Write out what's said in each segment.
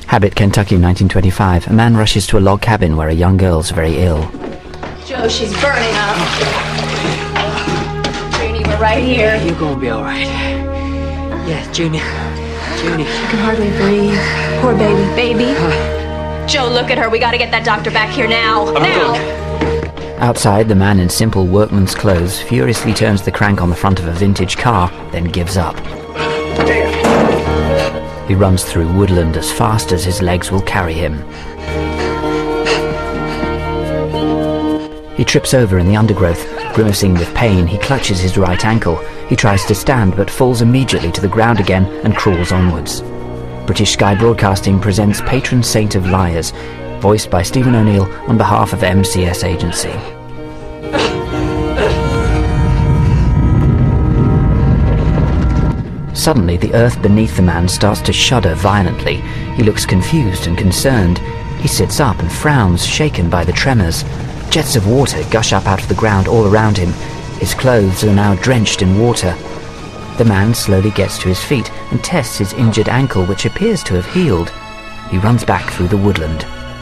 Habit, Kentucky, 1925. A man rushes to a log cabin where a young girl's very ill. Joe, she's burning up. Junie, we're right here. You're gonna be all right. Yeah, Junie. Junie. She can hardly breathe. Poor baby. Baby? Joe, look at her. We gotta get that doctor back here now. Now! Outside, the man in simple workman's clothes furiously turns the crank on the front of a vintage car, then gives up. He runs through woodland as fast as his legs will carry him. He trips over in the undergrowth. Grimacing with pain, he clutches his right ankle. He tries to stand but falls immediately to the ground again and crawls onwards. British Sky Broadcasting presents Patron Saint of Liars, voiced by Stephen O'Neill on behalf of MCS Agency. Suddenly, the earth beneath the man starts to shudder violently. He looks confused and concerned. He sits up and frowns, shaken by the tremors. Jets of water gush up out of the ground all around him. His clothes are now drenched in water. The man slowly gets to his feet and tests his injured ankle, which appears to have healed. He runs back through the woodland.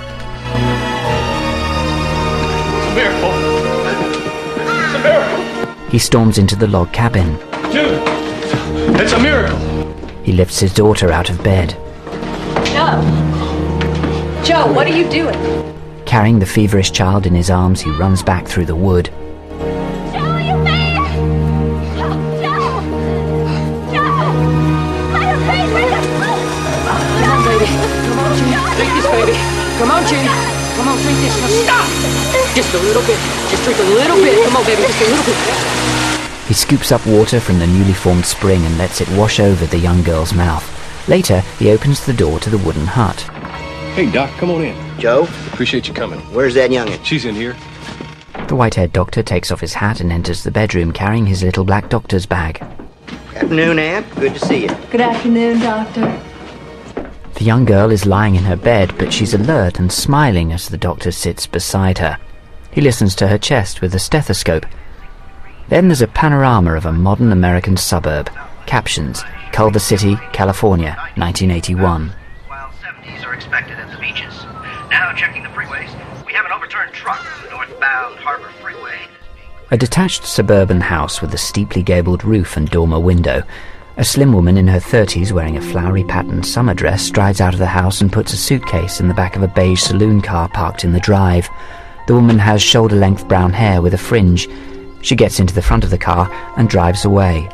It's a miracle! It's a miracle! He storms into the log cabin. Dude! It's a miracle! He lifts his daughter out of bed. Joe! Joe, what are you doing? Carrying the feverish child in his arms, he runs back through the wood. Joe, you made it! Joe! Joe! Joe! Let her face right up! Come on, baby. Come on, Junie. Drink this, baby. Come on, Junie. Come on, drink this. Now stop! Just a little bit. Just drink a little bit. Come on, baby. Just a little bit. He scoops up water from the newly formed spring and lets it wash over the young girl's mouth. Later, he opens the door to the wooden hut. Hey, Doc, come on in. Joe, Appreciate you coming. where's that youngin'? She's in here. The white-haired doctor takes off his hat and enters the bedroom carrying his little black doctor's bag. Afternoon, Aunt. Good to see you. Good afternoon, Doctor. The young girl is lying in her bed, but she's alert and smiling as the doctor sits beside her. He listens to her chest with a stethoscope. Then there's a panorama of a modern American suburb. Captions: Culver City, California, 1981. While 70s are expected at the beaches. Now checking the freeways. We have an overturned truck on the northbound Harbor Freeway. A detached suburban house with a steeply gabled roof and dormer window. A slim woman in her 30s wearing a flowery patterned summer dress strides out of the house and puts a suitcase in the back of a beige saloon car parked in the drive. The woman has shoulder-length brown hair with a fringe. She gets into the front of the car and drives away.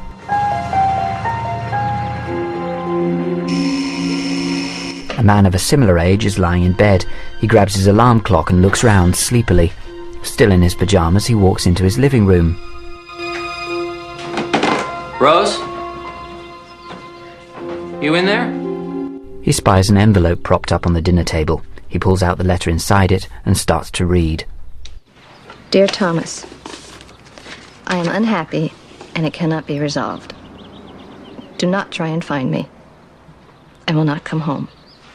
A man of a similar age is lying in bed. He grabs his alarm clock and looks round sleepily. Still in his pajamas, he walks into his living room. Rose? You in there? He spies an envelope propped up on the dinner table. He pulls out the letter inside it and starts to read. Dear Thomas, I am unhappy and it cannot be resolved. Do not try and find me. I will not come home.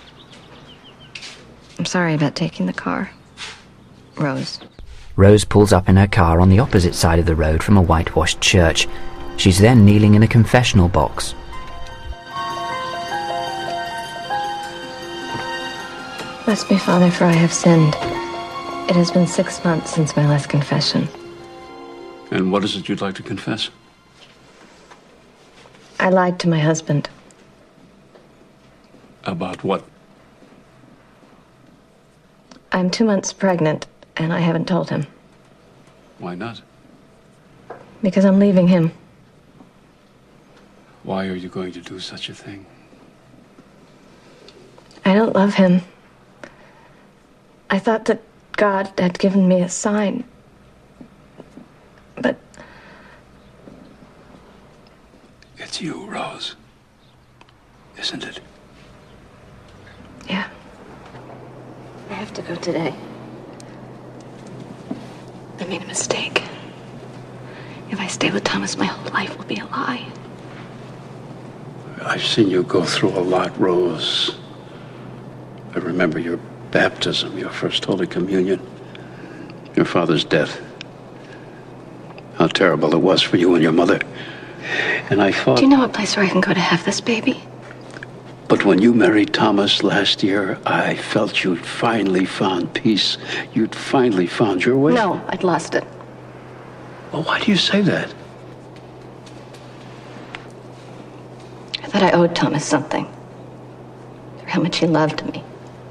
I'm sorry about taking the car. Rose. Rose pulls up in her car on the opposite side of the road from a whitewashed church. She's then kneeling in a confessional box. Bless me, Father, for I have sinned. It has been 6 months since my last confession. And what is it you'd like to confess? I lied to my husband. About what? I'm 2 months pregnant, and I haven't told him. Why not? Because I'm leaving him. Why are you going to do such a thing? I don't love him. I thought that God had given me a sign. But It's you, Rose. Isn't it? yeah. I have to go today. I made a mistake. If I stay with Thomas, my whole life will be a lie. I've seen you go through a lot, Rose. I remember your baptism, your first Holy Communion, your father's death. How terrible it was for you and your mother. And I thought... Do you know a place where I can go to have this baby? But when you married Thomas last year, I felt you'd finally found peace. You'd finally found your way. No, I'd lost it. Well, why do you say that? I thought I owed Thomas something. For how much he loved me.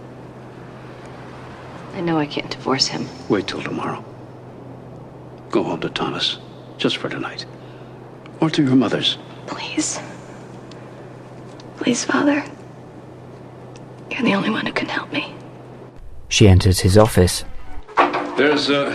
I know I can't divorce him. Wait till tomorrow. Go home to Thomas, just for tonight. Or to your mother's. Please. Please, Father. You're the only one who can help me. She enters his office. There's a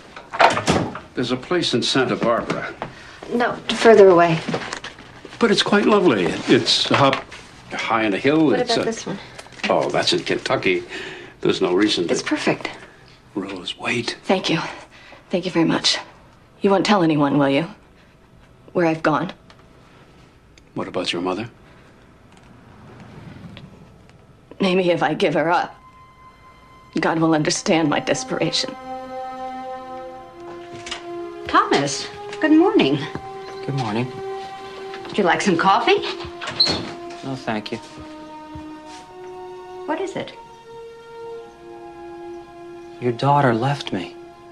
place in Santa Barbara. No, further away. But it's quite lovely. It's up high on a hill. What it's about this one? Oh, that's in Kentucky. There's no reason to... It's perfect. Rose, wait. Thank you. Thank you very much. You won't tell anyone, will you? Where I've gone? What about your mother? Maybe if I give her up, God will understand my desperation. Thomas, good morning. Good morning. Would you like some coffee? No, thank you. What is it? Your daughter left me.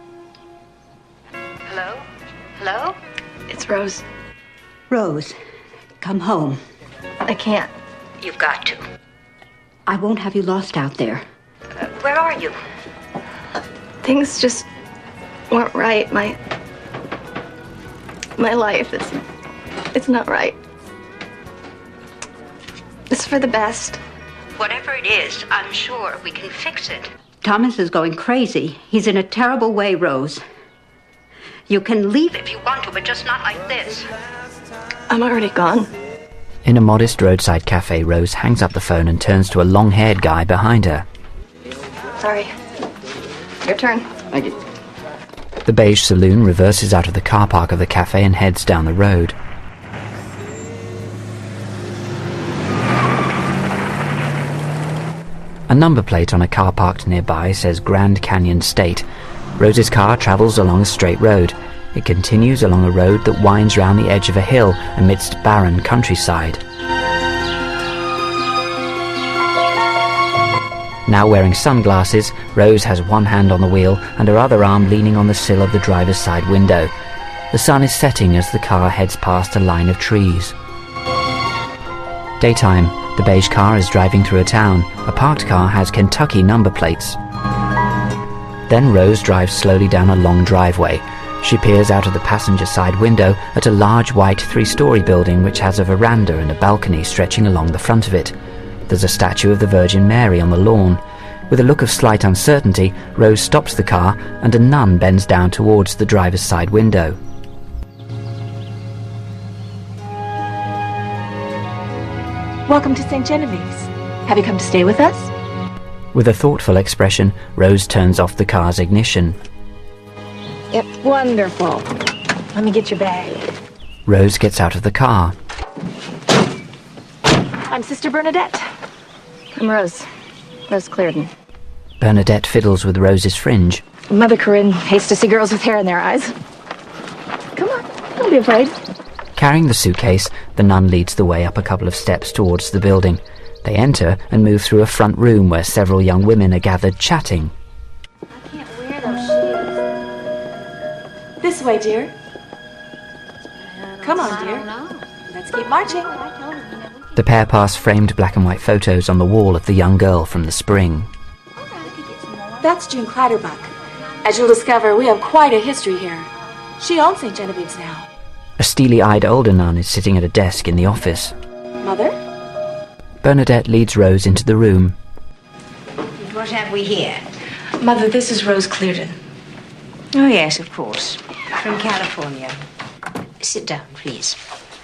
Hello? Hello? It's Rose. Rose, come home. I can't. You've got to. I won't have you lost out there. Where are you? Things just weren't right. My life, it's not right. It's for the best. Whatever it is, I'm sure we can fix it. Thomas is going crazy. He's in a terrible way, Rose. You can leave if you want to, but just not like this. I'm already gone. In a modest roadside cafe, Rose hangs up the phone and turns to a long-haired guy behind her. Sorry. Your turn. Thank you. The beige saloon reverses out of the car park of the cafe and heads down the road. A number plate on a car parked nearby says Grand Canyon State. Rose's car travels along a straight road. It continues along a road that winds round the edge of a hill amidst barren countryside. Now wearing sunglasses, Rose has one hand on the wheel and her other arm leaning on the sill of the driver's side window. The sun is setting as the car heads past a line of trees. Daytime, the beige car is driving through a town. A parked car has Kentucky number plates. Then Rose drives slowly down a long driveway. She peers out of the passenger side window at a large white 3-story building which has a veranda and a balcony stretching along the front of it. There's a statue of the Virgin Mary on the lawn. With a look of slight uncertainty, Rose stops the car and a nun bends down towards the driver's side window. Welcome to St. Genevieve's. Have you come to stay with us? With a thoughtful expression, Rose turns off the car's ignition. Yep, wonderful. Let me get your bag. Rose gets out of the car. I'm Sister Bernadette. I'm Rose. Rose Clearden. Bernadette fiddles with Rose's fringe. Mother Corinne hates to see girls with hair in their eyes. Come on, don't be afraid. Carrying the suitcase, the nun leads the way up a couple of steps towards the building. They enter and move through a front room where several young women are gathered chatting. I can't wear those shoes. This way, dear. Come on, dear. Let's keep marching. The pair pass framed black and white photos on the wall of the young girl from the spring. That's June Clatterbuck. As you'll discover, we have quite a history here. She owns St. Genevieve's now. A steely-eyed older nun is sitting at a desk in the office. Mother? Bernadette leads Rose into the room. What have we here? Mother, this is Rose Clearden. Oh, yes, of course. From California. Sit down, please.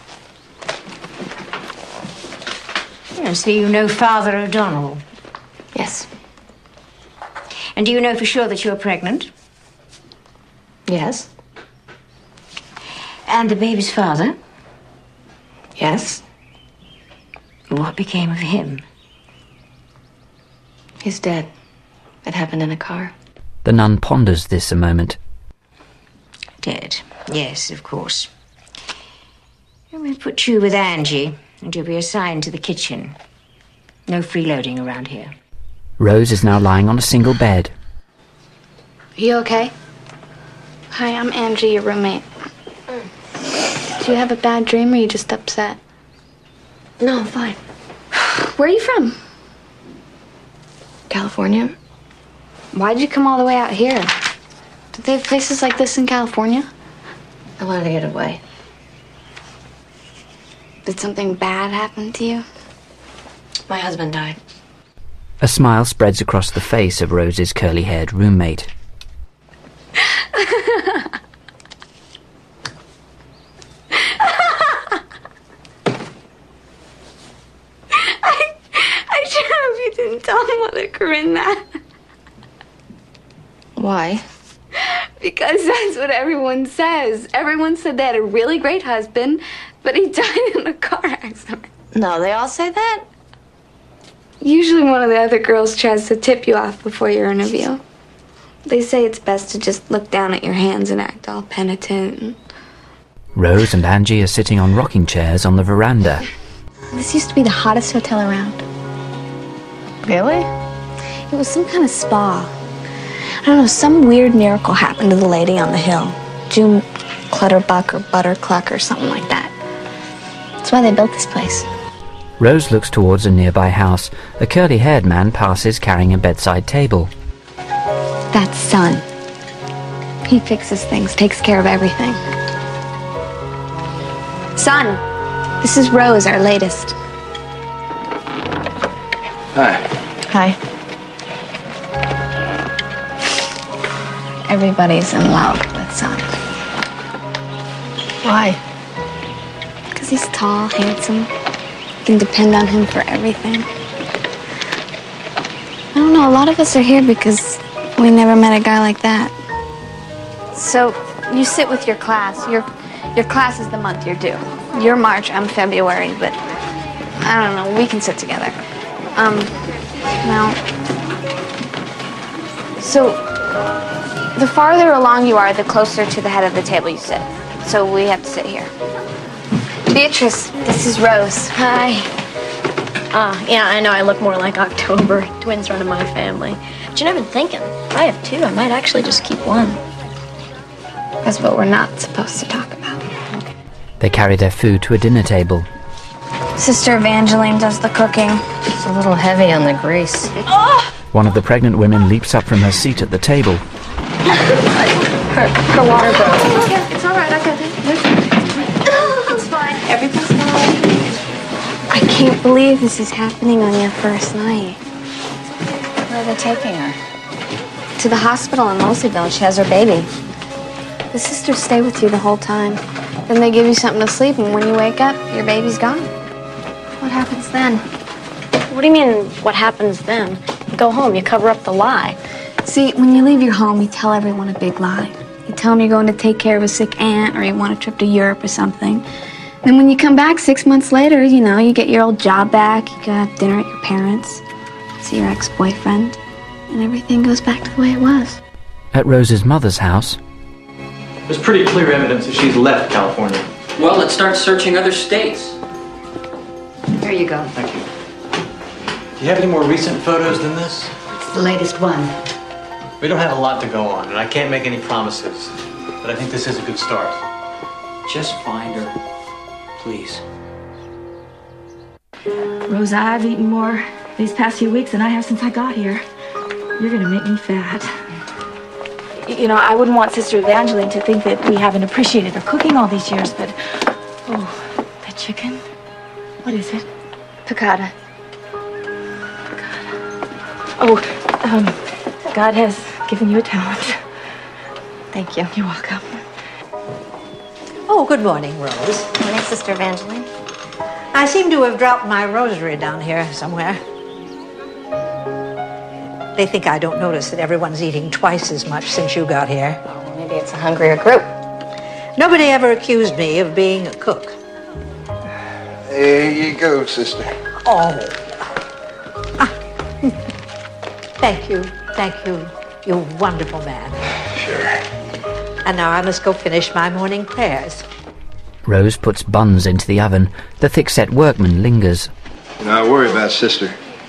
So you know Father O'Donnell? Yes. And do you know for sure that you're pregnant? Yes. And the baby's father? Yes. What became of him? He's dead. It happened in a car. The nun ponders this a moment. Dead. Yes, of course. We'll put you with Angie, and you'll be assigned to the kitchen. No freeloading around here. Rose is now lying on a single bed. You okay? Hi, I'm Angie, your roommate. Do you have a bad dream or are you just upset? No, I'm fine. Where are you from? California. Why'd you come all the way out here? Do they have places like this in California? I wanted to get away. Did something bad happen to you? My husband died. A smile spreads across the face of Rose's curly-haired roommate. I sure hope you didn't tell Mother Corinne that. Why? Because that's what everyone says. Everyone said they had a really great husband, but he died in a car accident. No, they all say that? Usually one of the other girls tries to tip you off before your interview. They say it's best to just look down at your hands and act all penitent. Rose and Angie are sitting on rocking chairs on the veranda. This used to be the hottest hotel around. Really? It was some kind of spa. I don't know, some weird miracle happened to the lady on the hill. June Clutterbuck or Buttercluck or something like that. That's why they built this place. Rose looks towards a nearby house. A curly-haired man passes carrying a bedside table. That's Son. He fixes things, takes care of everything. Son, this is Rose, our latest. Hi. Hi. Everybody's in love with Son. Why? Because he's tall, handsome. You can depend on him for everything. I don't know, a lot of us are here because we never met a guy like that. So, you sit with your class. Your class is the month you're due. You're March, I'm February, but I don't know, we can sit together. Now, so the farther along you are, the closer to the head of the table you sit. So we have to sit here. Beatrice, this is Rose. Hi. Yeah, I know I look more like October. Twins run in my family. But you know, I've been thinking, if I have two, I might actually just keep one. That's what we're not supposed to talk about. They carry their food to a dinner table. Sister Evangeline does the cooking. It's a little heavy on the grease. One of the pregnant women leaps up from her seat at the table. Her water broke. Okay, it's all right. I got it. It's fine. Everything's fine. I can't believe this is happening on your first night. Where are they taking her? To the hospital in Moseyville. She has her baby. The sisters stay with you the whole time. Then they give you something to sleep, and when you wake up, your baby's gone. What happens then? What do you mean, what happens then? You go home, you cover up the lie. See, when you leave your home, you tell everyone a big lie. You tell them you're going to take care of a sick aunt, or you want a trip to Europe or something. Then when you come back 6 months later, you know, you get your old job back, you go have dinner at your parents', see your ex-boyfriend, and everything goes back to the way it was. At Rose's mother's house, there's pretty clear evidence that she's left California. Well, let's start searching other states. Here you go. Thank you. Do you have any more recent photos than this? It's the latest one. We don't have a lot to go on, and I can't make any promises, but I think this is a good start. Just find her, please. Rosa, I've eaten more these past few weeks than I have since I got here. You're gonna make me fat. You know, I wouldn't want Sister Evangeline to think that we haven't appreciated her cooking all these years, but... Oh, that chicken? What is it? Piccata. Oh, God has given you a talent. Thank you. You're welcome. Oh, good morning, Rose. Morning, Sister Evangeline. I seem to have dropped my rosary down here somewhere. They think I don't notice that everyone's eating twice as much since you got here. Oh, maybe it's a hungrier group. Nobody ever accused me of being a cook. There you go, sister. Oh. Thank you, you wonderful man. Sure. And now I must go finish my morning prayers. Rose puts buns into the oven. The thick-set workman lingers. Not worry about sister.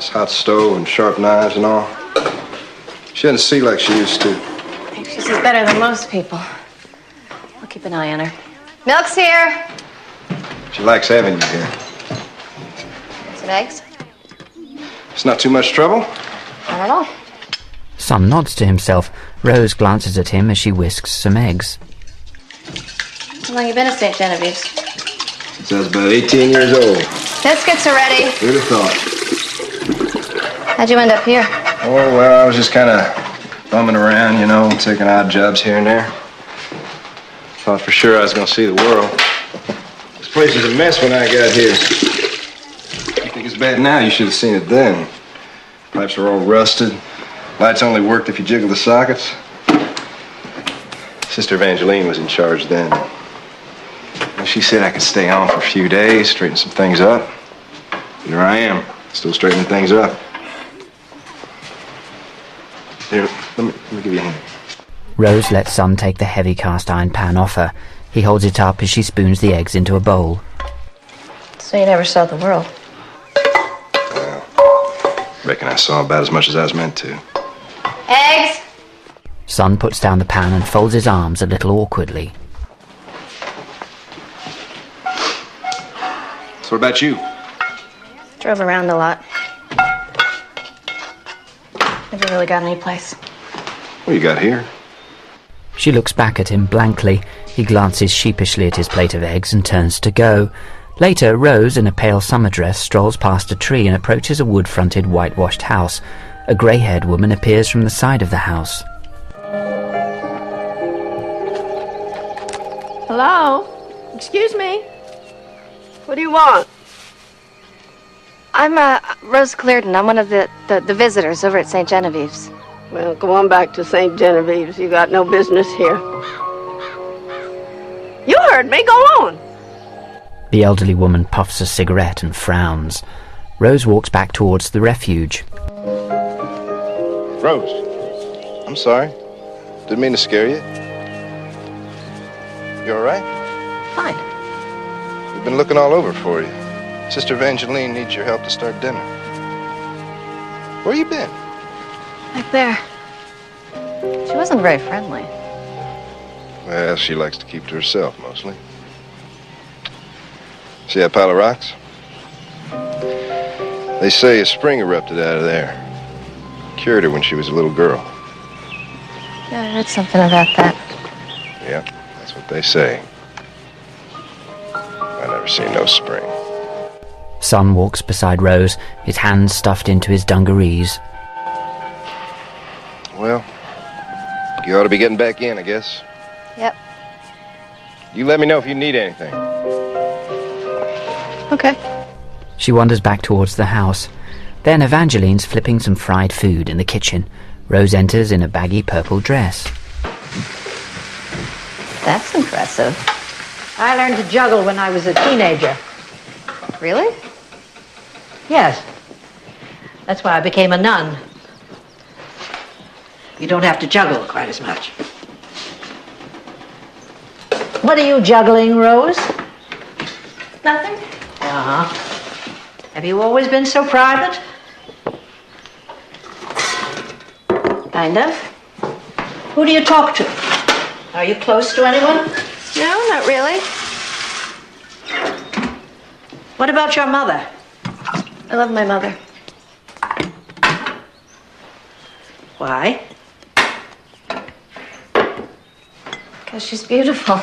This hot stove and sharp knives and all. She doesn't see like she used to. I think she sees better than most people. I'll keep an eye on her. Milk's here. She likes having you here. Some eggs? It's not too much trouble. Not at all. Son nods to himself. Rose glances at him as she whisks some eggs. How long you been at St. Genevieve's? Since I was about 18 years old. Biscuits are ready. Who'd have thought? How'd you end up here? Oh, well, I was just kind of bumming around, you know, taking odd jobs here and there. Thought for sure I was going to see the world. This place was a mess when I got here. You think it's bad now? You should have seen it then. Pipes are all rusted. Lights only worked if you jiggled the sockets. Sister Evangeline was in charge then. Well, she said I could stay on for a few days, straighten some things up. Here I am, still straightening things up. Here, let me give you a hand. Rose lets Son take the heavy cast iron pan off her. He holds it up as she spoons the eggs into a bowl. So you never saw the world? Well, reckon I saw about as much as I was meant to. Eggs! Son puts down the pan and folds his arms a little awkwardly. So what about you? Drove around a lot. Never really got any place. What you got here? She looks back at him blankly. He glances sheepishly at his plate of eggs and turns to go. Later, Rose, in a pale summer dress, strolls past a tree and approaches a wood-fronted, whitewashed house. A grey-haired woman appears from the side of the house. Hello? Excuse me? What do you want? I'm Rose Cleardon. I'm one of the visitors over at St. Genevieve's. Well, go on back to St. Genevieve's. You got no business here. You heard me. Go on. The elderly woman puffs a cigarette and frowns. Rose walks back towards the refuge. Rose, I'm sorry. Didn't mean to scare you. You all right? Fine. We've been looking all over for you. Sister Evangeline needs your help to start dinner. Where you been? Back there. She wasn't very friendly. Well, she likes to keep to herself, mostly. See that pile of rocks? They say a spring erupted out of there. Cured her when she was a little girl. Yeah, I heard something about that. Yep, that's what they say. I never seen no spring. Son walks beside Rose, his hands stuffed into his dungarees. Well, you ought to be getting back in, I guess. Yep. You let me know if you need anything. Okay. She wanders back towards the house. Then Evangeline's flipping some fried food in the kitchen. Rose enters in a baggy purple dress. That's impressive. I learned to juggle when I was a teenager. Really? Yes. That's why I became a nun. You don't have to juggle quite as much. What are you juggling, Rose? Nothing. Uh-huh. Have you always been so private? Kind of. Who do you talk to? Are you close to anyone? No, not really. What about your mother? I love my mother. Why? Because she's beautiful.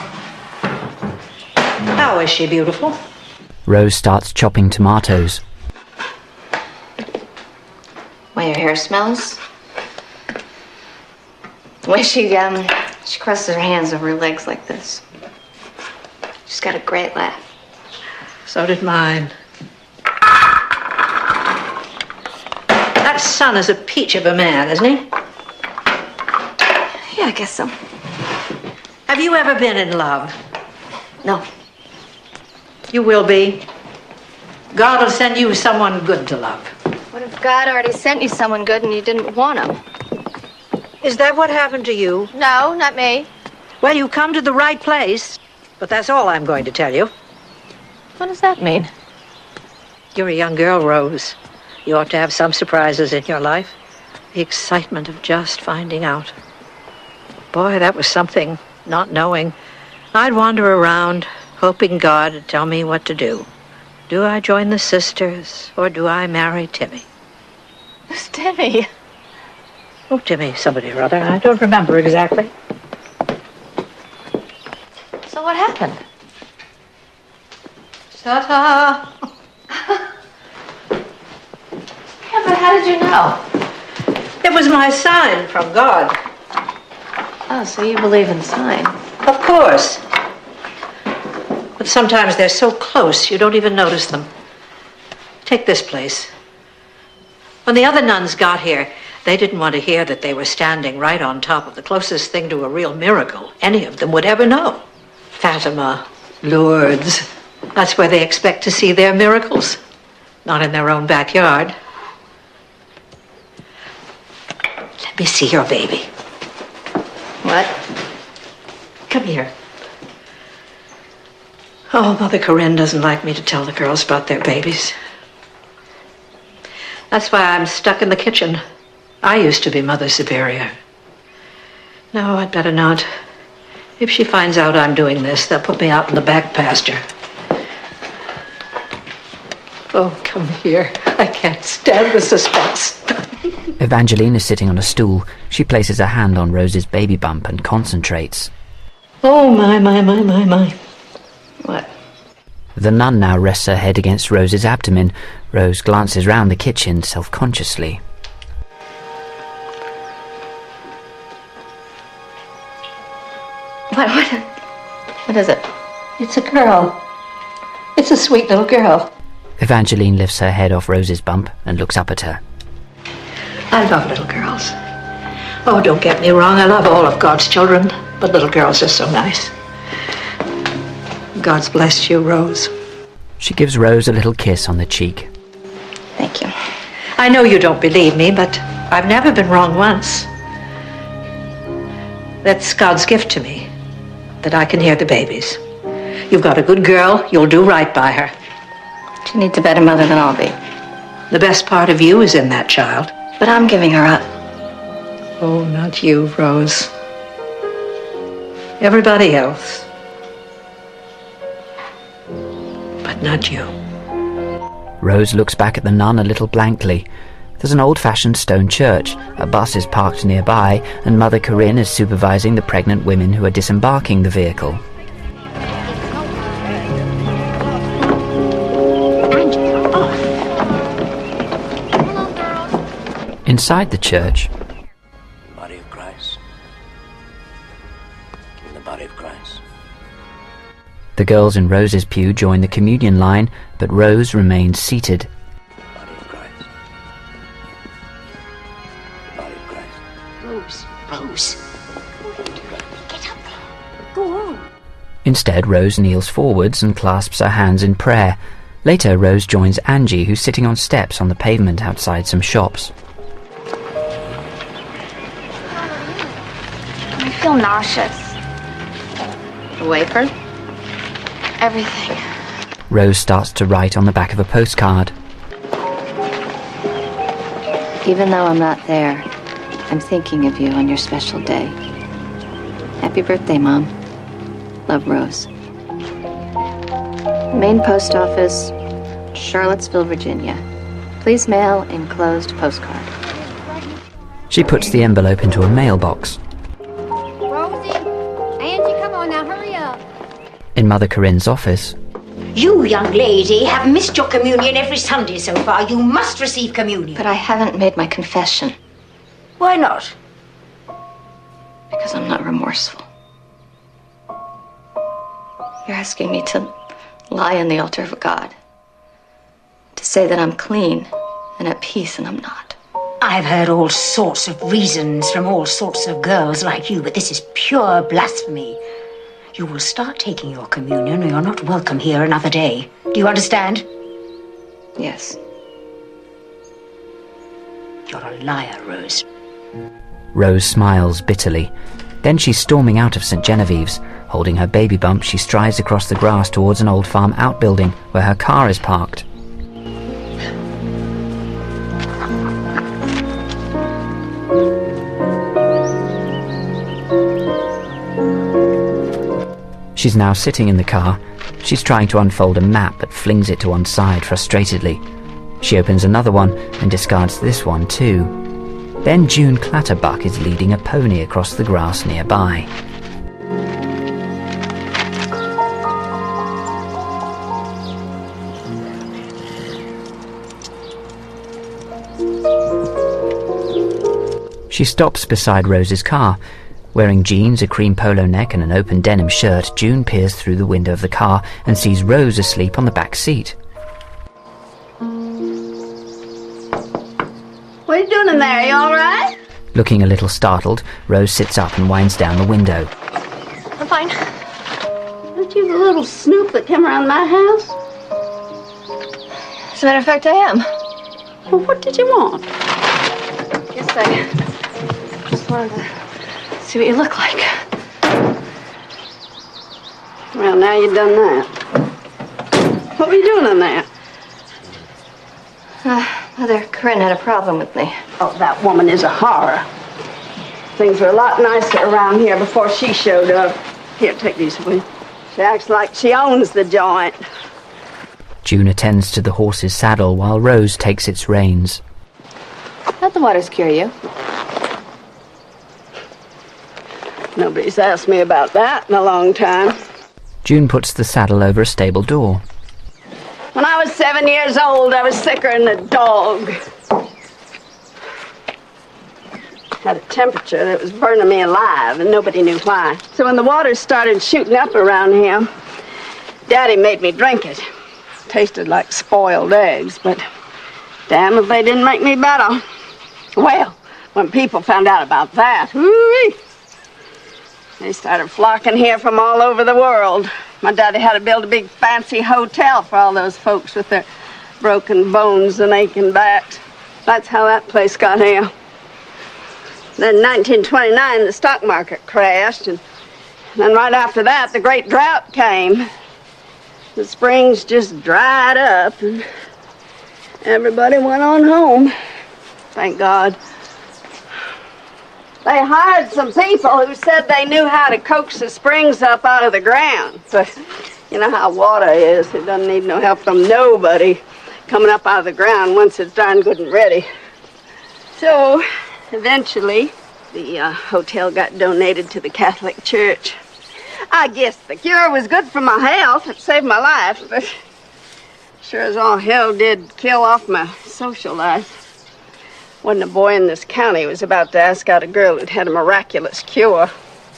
How is she beautiful? Rose starts chopping tomatoes. The way her hair smells. The way she crosses her hands over her legs like this. She's got a great laugh. So did mine. That son is a peach of a man, isn't he? Yeah, I guess so. Have you ever been in love? No. You will be. God will send you someone good to love. What if God already sent you someone good and you didn't want him? Is that what happened to you? No, not me. Well, you come to the right place, but that's all I'm going to tell you. What does that mean? You're a young girl, Rose. You ought to have some surprises in your life. The excitement of just finding out. Boy, that was something, not knowing. I'd wander around, hoping God would tell me what to do. Do I join the sisters, or do I marry Timmy? Who's Timmy? Oh, Timmy, somebody or other. I don't remember exactly. So what happened? Ta-ta! Yeah, but how did you know? It was my sign from God. Oh, so you believe in signs? Of course. But sometimes they're so close you don't even notice them. Take this place. When the other nuns got here, they didn't want to hear that they were standing right on top of the closest thing to a real miracle any of them would ever know. Fatima, Lourdes. That's where they expect to see their miracles. Not in their own backyard. Let me see your baby. What? Come here. Oh, Mother Corinne doesn't like me to tell the girls about their babies. That's why I'm stuck in the kitchen. I used to be Mother Superior. No, I'd better not. If she finds out I'm doing this, they'll put me out in the back pasture. Oh, come here. I can't stand the suspense. Evangeline is sitting on a stool. She places her hand on Rose's baby bump and concentrates. Oh, my. What? The nun now rests her head against Rose's abdomen. Rose glances round the kitchen self-consciously. What is it? It's a girl. It's a sweet little girl. Evangeline lifts her head off Rose's bump and looks up at her. I love little girls. Oh, don't get me wrong, I love all of God's children, but little girls are so nice. God's blessed you, Rose. She gives Rose a little kiss on the cheek. Thank you. I know you don't believe me, but I've never been wrong once. That's God's gift to me, that I can hear the babies. You've got a good girl, you'll do right by her. She needs a better mother than I'll be. The best part of you is in that child. But I'm giving her up. Oh, not you, Rose. Everybody else. But not you. Rose looks back at the nun a little blankly. There's an old-fashioned stone church. A bus is parked nearby, and Mother Corinne is supervising the pregnant women who are disembarking the vehicle. Inside the church, The body of Christ. In the body of Christ. the girls in Rose's pew join the communion line, but Rose remains seated. Body of Christ. The body of Christ. Rose. Get up. Go on. Instead, Rose kneels forwards and clasps her hands in prayer. Later, Rose joins Angie, who's sitting on steps on the pavement outside some shops. I feel nauseous. The wafer? Everything. Rose starts to write on the back of a postcard. Even though I'm not there, I'm thinking of you on your special day. Happy birthday, Mom. Love, Rose. Main Post Office, Charlottesville, Virginia. Please mail enclosed postcard. She puts the envelope into a mailbox. Rosie, Angie, come on now, hurry up. In Mother Corinne's office, You, young lady, have missed your communion every Sunday so far. You must receive communion. But I haven't made my confession. Why not? Because I'm not remorseful. You're asking me to lie on the altar of God. To say that I'm clean and at peace, and I'm not. I've heard all sorts of reasons from all sorts of girls like you, but this is pure blasphemy. You will start taking your communion or you're not welcome here another day. Do you understand? Yes. You're a liar, Rose. Rose smiles bitterly. Then she's storming out of St. Genevieve's. Holding her baby bump, she strides across the grass towards an old farm outbuilding where her car is parked. She's now sitting in the car. She's trying to unfold a map but flings it to one side frustratedly. She opens another one and discards this one too. Then June Clatterbuck is leading a pony across the grass nearby. She stops beside Rose's car. Wearing jeans, a cream polo neck and an open denim shirt, June peers through the window of the car and sees Rose asleep on the back seat. What are you doing in there? You all right? Looking a little startled, Rose sits up and winds down the window. I'm fine. Aren't you the little snoop that came around my house? As a matter of fact, I am. Well, what did you want? Guess I just wanted to see what you look like. Well, now you've done that. What were you doing in there? Mother, Corinne had a problem with me. Oh, that woman is a horror. Things were a lot nicer around here before she showed up. Here, take these away. She acts like she owns the joint. June attends to the horse's saddle while Rose takes its reins. Let the waters cure you. Nobody's asked me about that in a long time. June puts the saddle over a stable door. When I was 7 years old, I was sicker than a dog. Had a temperature that was burning me alive, and nobody knew why. So when the water started shooting up around here, Daddy made me drink it. Tasted like spoiled eggs, but damn if they didn't make me better. Well, when people found out about that, whoo-wee, they started flocking here from all over the world. My daddy had to build a big fancy hotel for all those folks with their broken bones and aching backs. That's how that place got here. Then in 1929, the stock market crashed, and then right after that, the great drought came. The springs just dried up, and everybody went on home. Thank God. They hired some people who said they knew how to coax the springs up out of the ground. But you know how water is. It doesn't need no help from nobody coming up out of the ground once it's darn good and ready. So, eventually, the hotel got donated to the Catholic Church. I guess the cure was good for my health. It saved my life, but sure as all hell did kill off my social life. Wasn't a boy in this county who was about to ask out a girl who'd had a miraculous cure.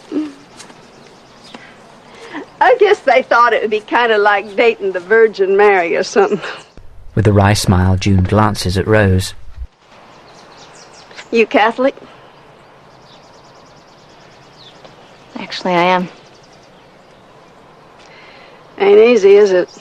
I guess they thought it would be kind of like dating the Virgin Mary or something. With a wry smile, June glances at Rose. You Catholic? Actually, I am. Ain't easy, is it?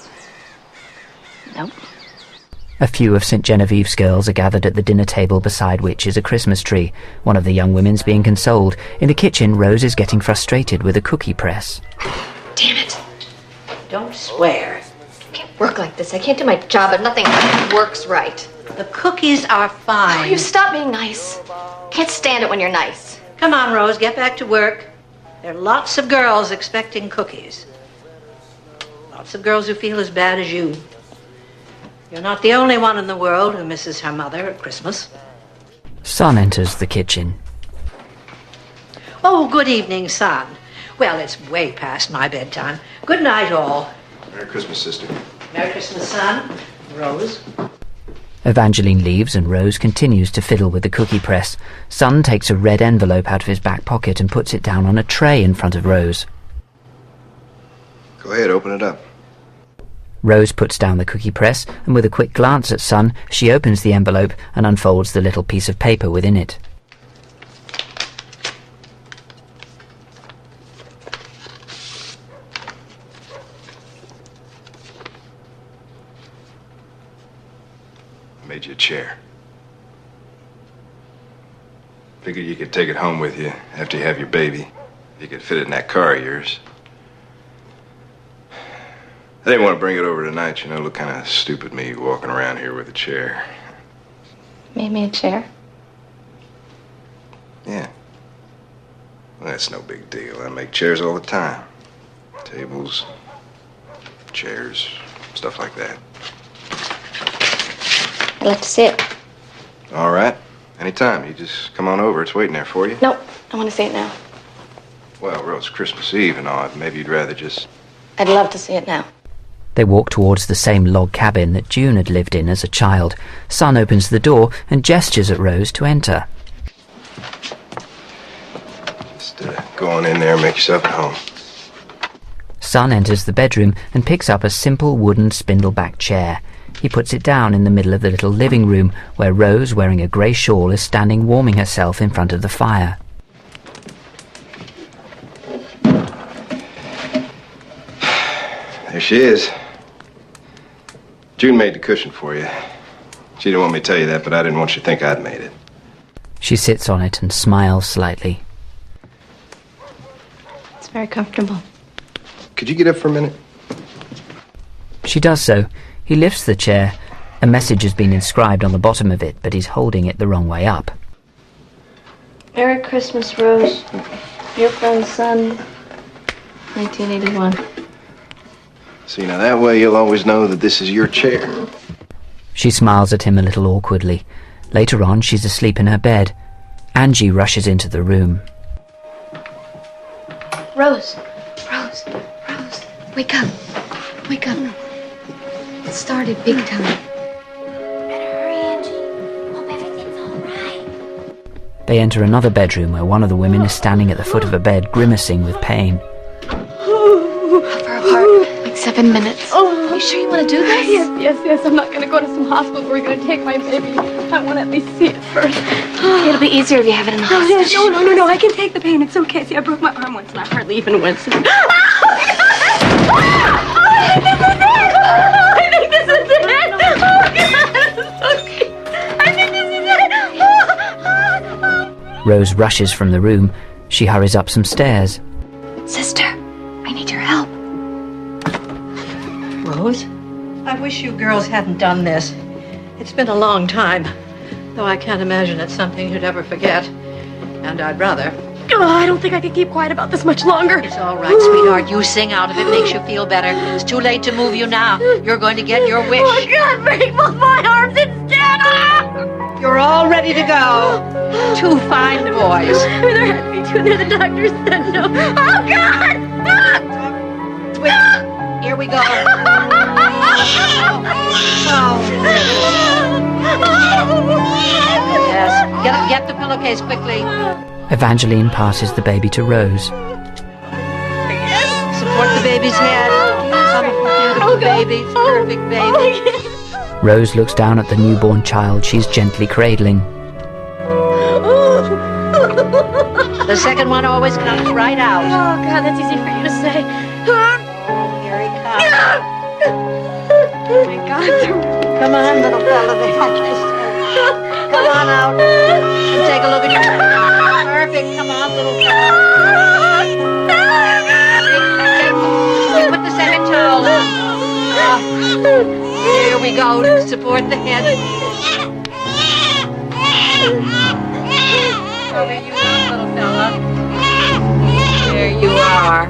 Nope. A few of St. Genevieve's girls are gathered at the dinner table beside which is a Christmas tree. One of the young women's being consoled. In the kitchen, Rose is getting frustrated with a cookie press. Damn it. Don't swear. I can't work like this. I can't do my job and nothing works right. The cookies are fine. Oh, you stop being nice. Can't stand it when you're nice. Come on, Rose, get back to work. There are lots of girls expecting cookies. Lots of girls who feel as bad as you. You're not the only one in the world who misses her mother at Christmas. Son enters the kitchen. Oh, good evening, son. Well, it's way past my bedtime. Good night, all. Merry Christmas, sister. Merry Christmas, son. Rose. Evangeline leaves and Rose continues to fiddle with the cookie press. Son takes a red envelope out of his back pocket and puts it down on a tray in front of Rose. Go ahead, open it up. Rose puts down the cookie press, and with a quick glance at Son, she opens the envelope and unfolds the little piece of paper within it. I made you a chair. Figured you could take it home with you after you have your baby. You could fit it in that car of yours. I didn't want to bring it over tonight, you know. Look kind of stupid me walking around here with a chair. Made me a chair? Yeah. Well, that's no big deal. I make chairs all the time. Tables, chairs, stuff like that. I'd like to see it. All right. Anytime. You just come on over. It's waiting there for you. Nope. I want to see it now. Well, Rose, Christmas Eve and all. Maybe you'd rather just... I'd love to see it now. They walk towards the same log cabin that June had lived in as a child. Son opens the door and gestures at Rose to enter. Just go on in there and make yourself at home. Son enters the bedroom and picks up a simple wooden spindle-back chair. He puts it down in the middle of the little living room, where Rose, wearing a grey shawl, is standing warming herself in front of the fire. There she is. June made the cushion for you. She didn't want me to tell you that, but I didn't want you to think I'd made it. She sits on it and smiles slightly. It's very comfortable. Could you get up for a minute? She does so. He lifts the chair. A message has been inscribed on the bottom of it, but he's holding it the wrong way up. Merry Christmas, Rose. Your friend's son, 1981. See, now that way you'll always know that this is your chair. She smiles at him a little awkwardly. Later on, she's asleep in her bed. Angie rushes into the room. Rose, wake up. Wake up. It started big time. Better hurry, Angie. Hope everything's all right. They enter another bedroom where one of the women is standing at the foot of a bed, grimacing with pain. For apart, like 7 minutes. Are you sure you want to do this? Yes. I'm not going to go to some hospital where we're going to take my baby. I want to at least see it first. It'll be easier if you have it in the hospital. No. I can take the pain. It's okay. See, I broke my arm once and I hardly even winced. Rose rushes from the room. She hurries up some stairs. Sister, I need your help. Rose, I wish you girls hadn't done this. It's been a long time, though I can't imagine it's something you'd ever forget. And I'd rather. Oh, I don't think I can keep quiet about this much longer. It's all right, sweetheart. You sing out if it makes you feel better. It's too late to move you now. You're going to get your wish. Oh, God, break both my arms instead. You're all ready to go. 2 fine boys. There had to be 2. There, the doctor said no. Oh, God! Wait, here we go. Yes, get the pillowcase quickly. Evangeline passes the baby to Rose. Support the baby's head. Beautiful baby, perfect baby. Rose looks down at the newborn child she's gently cradling. The second one always comes right out. Oh, God, that's easy for you to say. Here he comes. Oh, my God. Come on, little fella. Come on out and take a look at you. Perfect. Come on, little fella. We put the second towel on. Here we go to support the head. Over you go, little fella. There you are.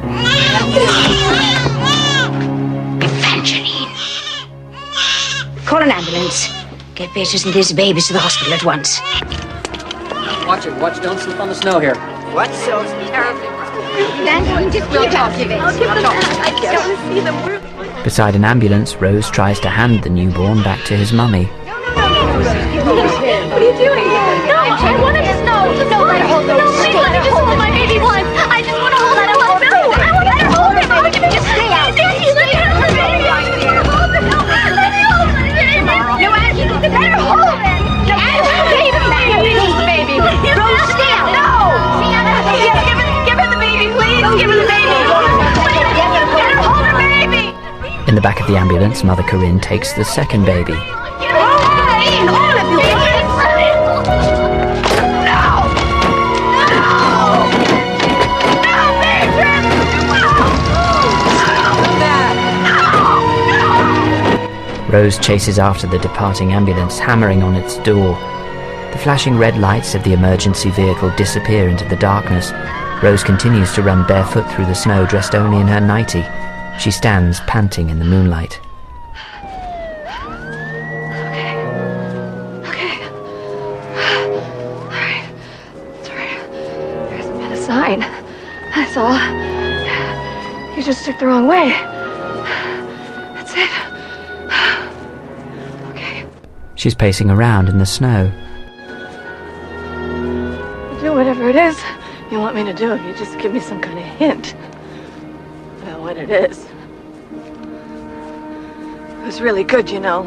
Evangeline. Call an ambulance. Get Beatrice and these babies to the hospital at once. Watch, don't slip on the snow here. What's so terribly wrong? Evangeline, just We'll keep talk. out of it. I'll give them back. I just want to see them. Beside an ambulance, Rose tries to hand the newborn back to his mummy. What are you doing? No, I want to just know. No, let her hold those. No, please let me just hold my baby once. I just want to hold that one. No, I want to hold it. Just stay out. Let me hold the baby. Let me hold the baby. No, Angie, you better hold it. No, Angie, hold the baby. Rose, stay out. No. Give her the baby, please. Give her the baby. Let her hold her baby. In the back of the ambulance, Mother Corinne takes the second baby. Rose chases after the departing ambulance, hammering on its door. The flashing red lights of the emergency vehicle disappear into the darkness. Rose continues to run barefoot through the snow, dressed only in her nightie. She stands panting in the moonlight. Sign. That's all. You just took the wrong way. That's it. Okay. She's pacing around in the snow. Do whatever it is you want me to do. You just give me some kind of hint about what it is. It was really good, you know.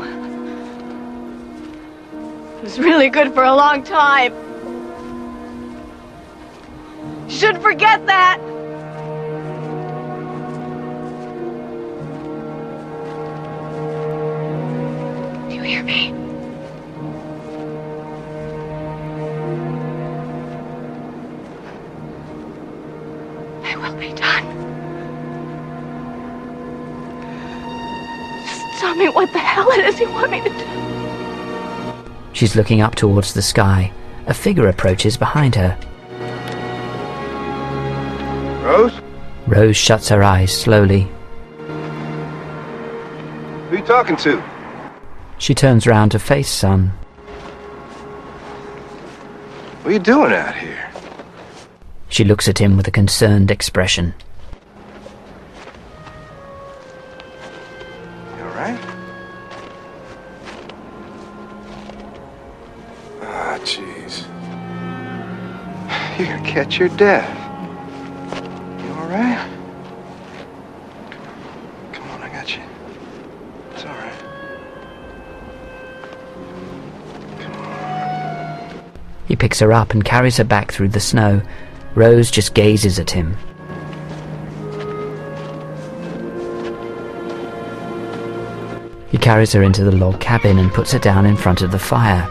It was really good for a long time. You shouldn't forget that. Do you hear me? I will be done. Just tell me what the hell it is you want me to do. She's looking up towards the sky. A figure approaches behind her. Rose? Rose shuts her eyes slowly. Who are you talking to? She turns round to face Son. What are you doing out here? She looks at him with a concerned expression. You all right? Ah, jeez. You're gonna catch your death. Right? Come on, I got you. It's all right. Come on. He picks her up and carries her back through the snow. Rose just gazes at him. He carries her into the log cabin and puts her down in front of the fire.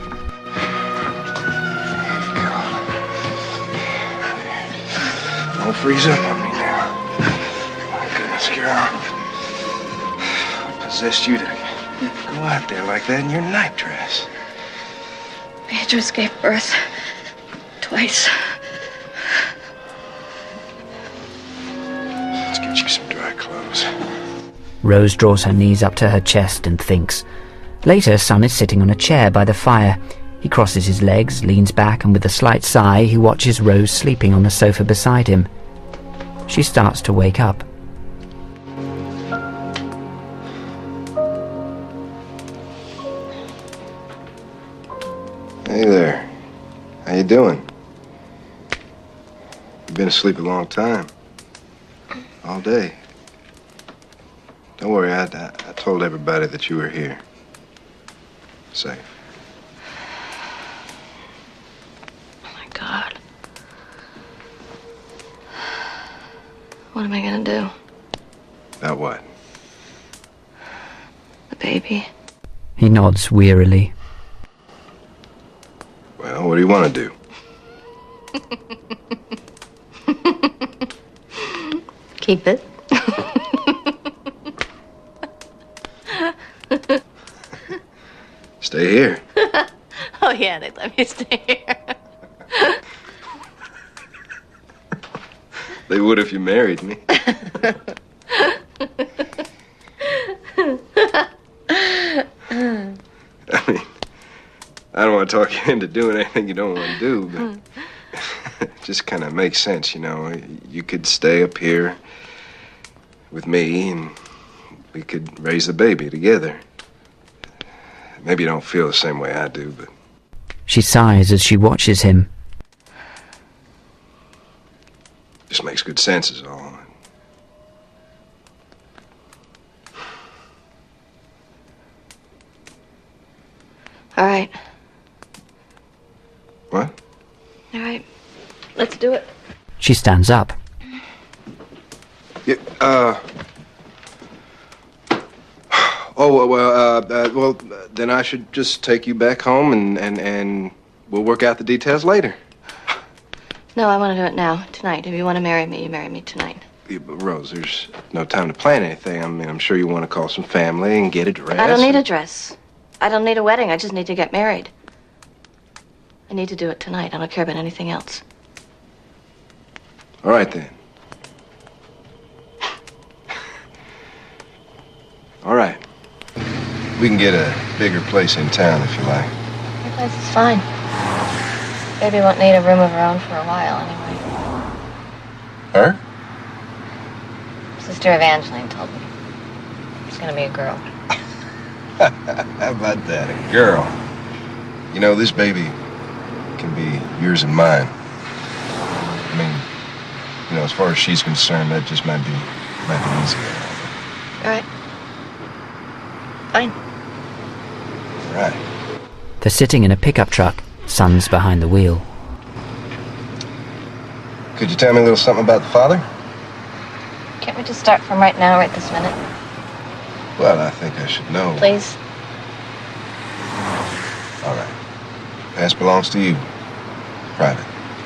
Don't freeze up on me. Possessed you to go out there like that in your night dress? Beatrice gave birth twice. Let's get you some dry clothes. Rose draws her knees up to her chest and thinks. Later, Son is sitting on a chair by the fire. He crosses his legs, leans back, and with a slight sigh, he watches Rose sleeping on the sofa beside him. She starts to wake up. Hey there. How you doing? You've been asleep a long time. All day. Don't worry, I told everybody that you were here. Safe. Oh my God. What am I gonna do? About what? The baby. He nods wearily. Well, what do you want to do? Keep it. Stay here. Oh yeah, they let me stay here. They would if you married me. I mean, I don't want to talk you into doing anything you don't want to do, but it just kind of makes sense, you know. You could stay up here with me, and we could raise the baby together. Maybe you don't feel the same way I do, but... She sighs as she watches him. Just makes good sense is all. All right. What? All right. Let's do it. She stands up. Yeah, well, then I should just take you back home and we'll work out the details later. No, I want to do it now, tonight. If you want to marry me, you marry me tonight. Yeah, but Rose, there's no time to plan anything. I mean, I'm sure you want to call some family and get a dress. I don't need a dress. I don't need a wedding. I just need to get married. I need to do it tonight. I don't care about anything else. All right, then. All right. We can get a bigger place in town if you like. Your place is fine. Baby won't need a room of her own for a while, anyway. Her? Sister Evangeline told me. It's gonna be a girl. How about that? A girl. You know, this baby can be yours and mine. I mean, you know, as far as she's concerned, that just might be easier. All right. Fine. All right. They're sitting in a pickup truck. Son's behind the wheel. Could you tell me a little something about the father? Can't we just start from right now, right this minute? Well, I think I should know. Please? All right. Past belongs to you. Private.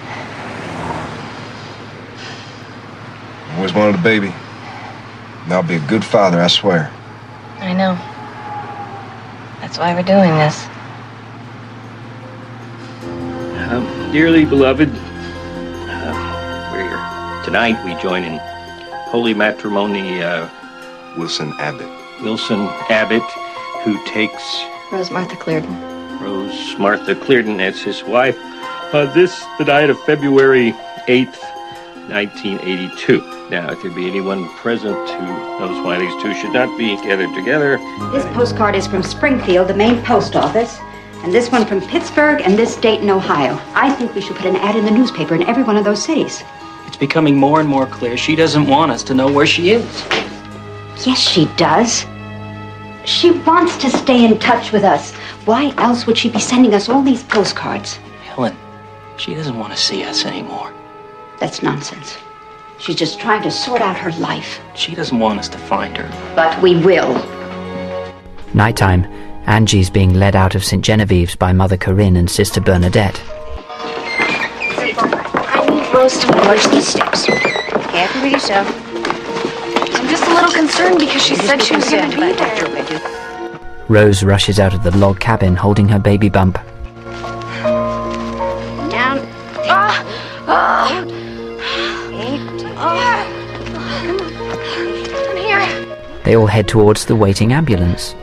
Always wanted a baby. And I'll be a good father, I swear. I know. That's why we're doing this. Dearly beloved, tonight we join in holy matrimony Wilson Abbott. Wilson Abbott, who takes Rose Martha Clearden. Rose Martha Clearden as his wife. The night of February 8th, 1982. Now, if there be anyone present who knows why these two should not be gathered together. This postcard is from Springfield, the main post office, and this one from Pittsburgh, and this Dayton, Ohio. I think we should put an ad in the newspaper in every one of those cities. It's becoming more and more clear she doesn't want us to know where she is. Yes, she does. She wants to stay in touch with us. Why else would she be sending us all these postcards? Helen, she doesn't want to see us anymore. That's nonsense. She's just trying to sort out her life. She doesn't want us to find her. But we will. Nighttime. Angie's being led out of St. Genevieve's by Mother Corinne and Sister Bernadette. I need Rose to watch these steps. Careful with yourself. I'm just a little concerned because she said she was going to be there. Rose rushes out of the log cabin holding her baby bump. Down. Come here. They all head towards the waiting ambulance.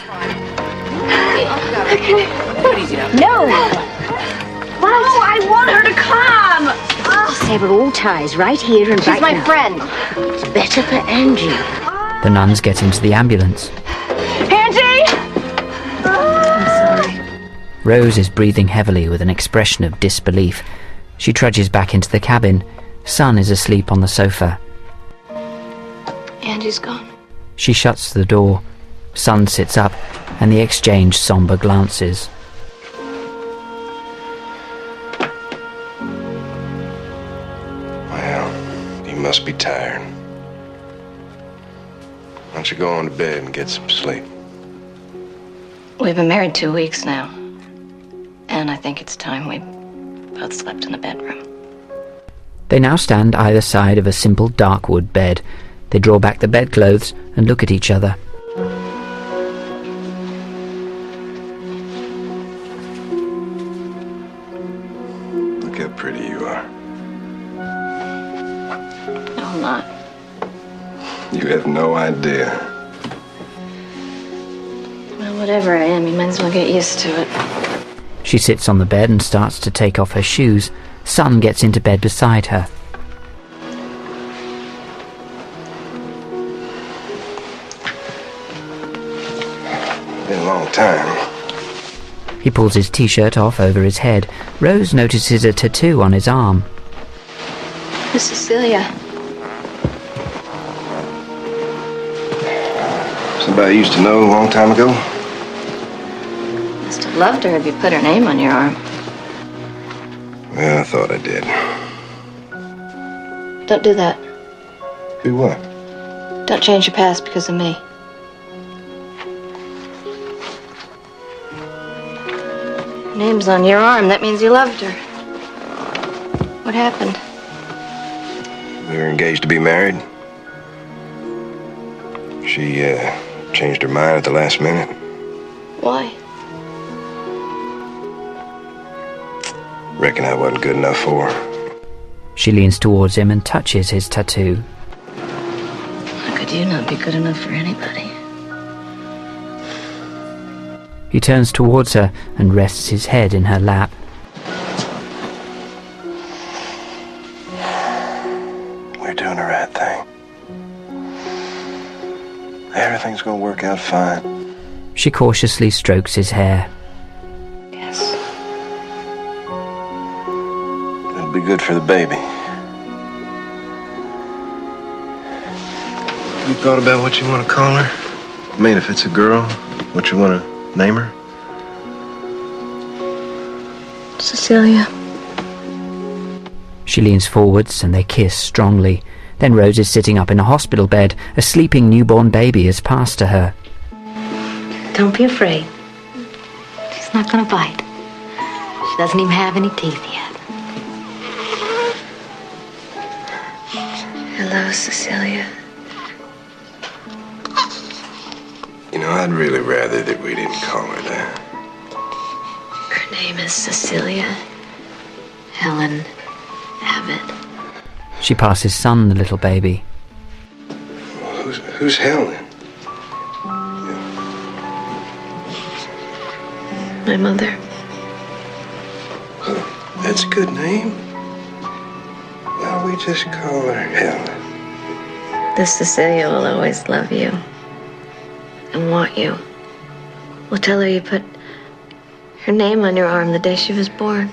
No! What? Oh, I want her to come! Sever all ties right here and right now. She's my friend. It's better for Angie. The nuns get into the ambulance. Angie! I'm sorry. Rose is breathing heavily with an expression of disbelief. She trudges back into the cabin. Son is asleep on the sofa. Angie's gone. She shuts the door. Son sits up, and they exchange somber glances. Well, you must be tired. Why don't you go on to bed and get some sleep? We've been married 2 weeks now. And I think it's time we both slept in the bedroom. They now stand either side of a simple dark wood bed. They draw back the bedclothes and look at each other. Look how pretty you are. No, I'm not. You have no idea. Well, whatever I am, you might as well get used to it. She sits on the bed and starts to take off her shoes. Son gets into bed beside her. Been a long time. He pulls his t-shirt off over his head. Rose notices a tattoo on his arm. Miss Cecilia. Somebody you used to know a long time ago? Must have loved her if you put her name on your arm. Well, I thought I did. Don't do that. Do what? Don't change your past because of me. Name's on your arm. That means you loved her. What happened? We were engaged to be married. She, changed her mind at the last minute. Why? Reckon I wasn't good enough for her. She leans towards him and touches his tattoo. How could you not be good enough for anybody? He turns towards her and rests his head in her lap. We're doing the right thing. Everything's gonna work out fine. She cautiously strokes his hair. Yes. It'll be good for the baby. You thought about what you want to call her? I mean, if it's a girl, what you want to name her? Cecilia. She leans forwards and they kiss strongly. Then Rose is sitting up in a hospital bed. A sleeping newborn baby is passed to her. Don't be afraid. She's not gonna bite. She doesn't even have any teeth yet. Hello, Cecilia. You know, I'd really rather that we didn't call her that. Her name is Cecilia Helen Abbott. She passes Son the little baby. Who's Helen? My mother. That's a good name. Well, we just call her Helen. This Cecilia will always love you and want you. We'll tell her you put her name on your arm the day she was born.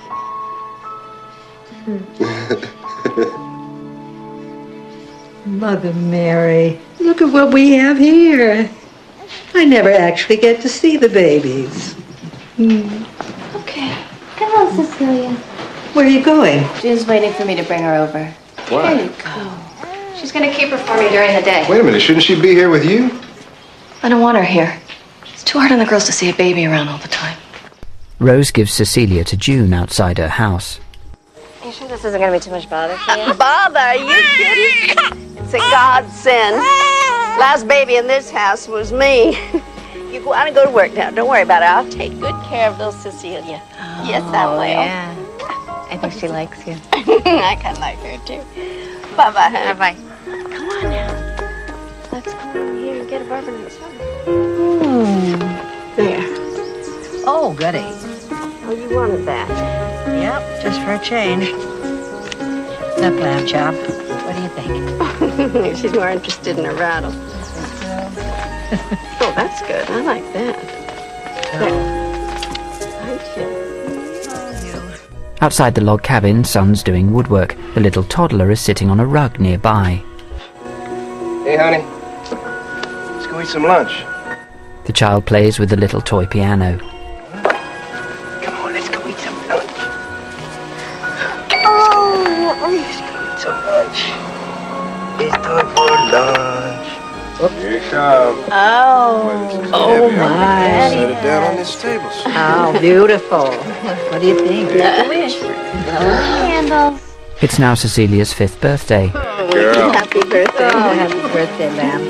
Mother Mary, look at what we have here. I never actually get to see the babies. Okay. Come on, Cecilia. Where are you going? June's waiting for me to bring her over. Why? Here you go. She's gonna keep her for me during the day. Wait a minute, shouldn't she be here with you? I don't want her here. It's too hard on the girls to see a baby around all the time. Rose gives Cecilia to June outside her house. You sure this isn't gonna be too much bother for you? Bother? Are you kidding? It's a godsend. Last baby in this house was me. You go out and go to work now. Don't worry about it. I'll take good care of little Cecilia. Yes, I will. Yeah. I think she likes you. I kind of like her, too. Bye-bye, honey. Bye-bye. Come on now. Let's go over here and get a bourbon and soda. There. Oh, goody. Oh, you wanted that. Yep, just for a change. That lamb chop. What do you think? She's more interested in a rattle. Oh, that's good. I like that. Thank you. Outside the log cabin, Son's doing woodwork. The little toddler is sitting on a rug nearby. Hey, honey. Let's go eat some lunch. The child plays with the little toy piano. Come on, let's go eat some lunch. Oh, Let's go eat some lunch. It's time for lunch. Here it comes. Oh, my. Set it down on this table. How beautiful. What do you think? Candles. It's now Cecilia's 5th birthday. Girl. Happy birthday. Oh, happy birthday, ma'am.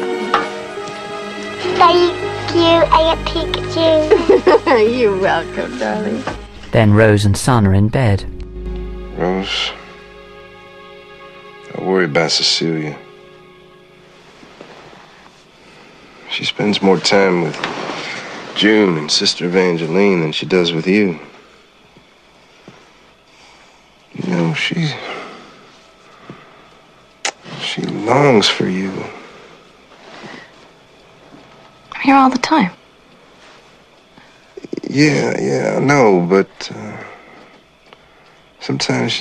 Thank you. I got Pikachu. You're welcome, darling. Then Rose and Son are in bed. Rose, I worry about Cecilia. She spends more time with June and Sister Evangeline than she does with you. You know, she longs for you. I'm here all the time. Yeah, I know, but sometimes,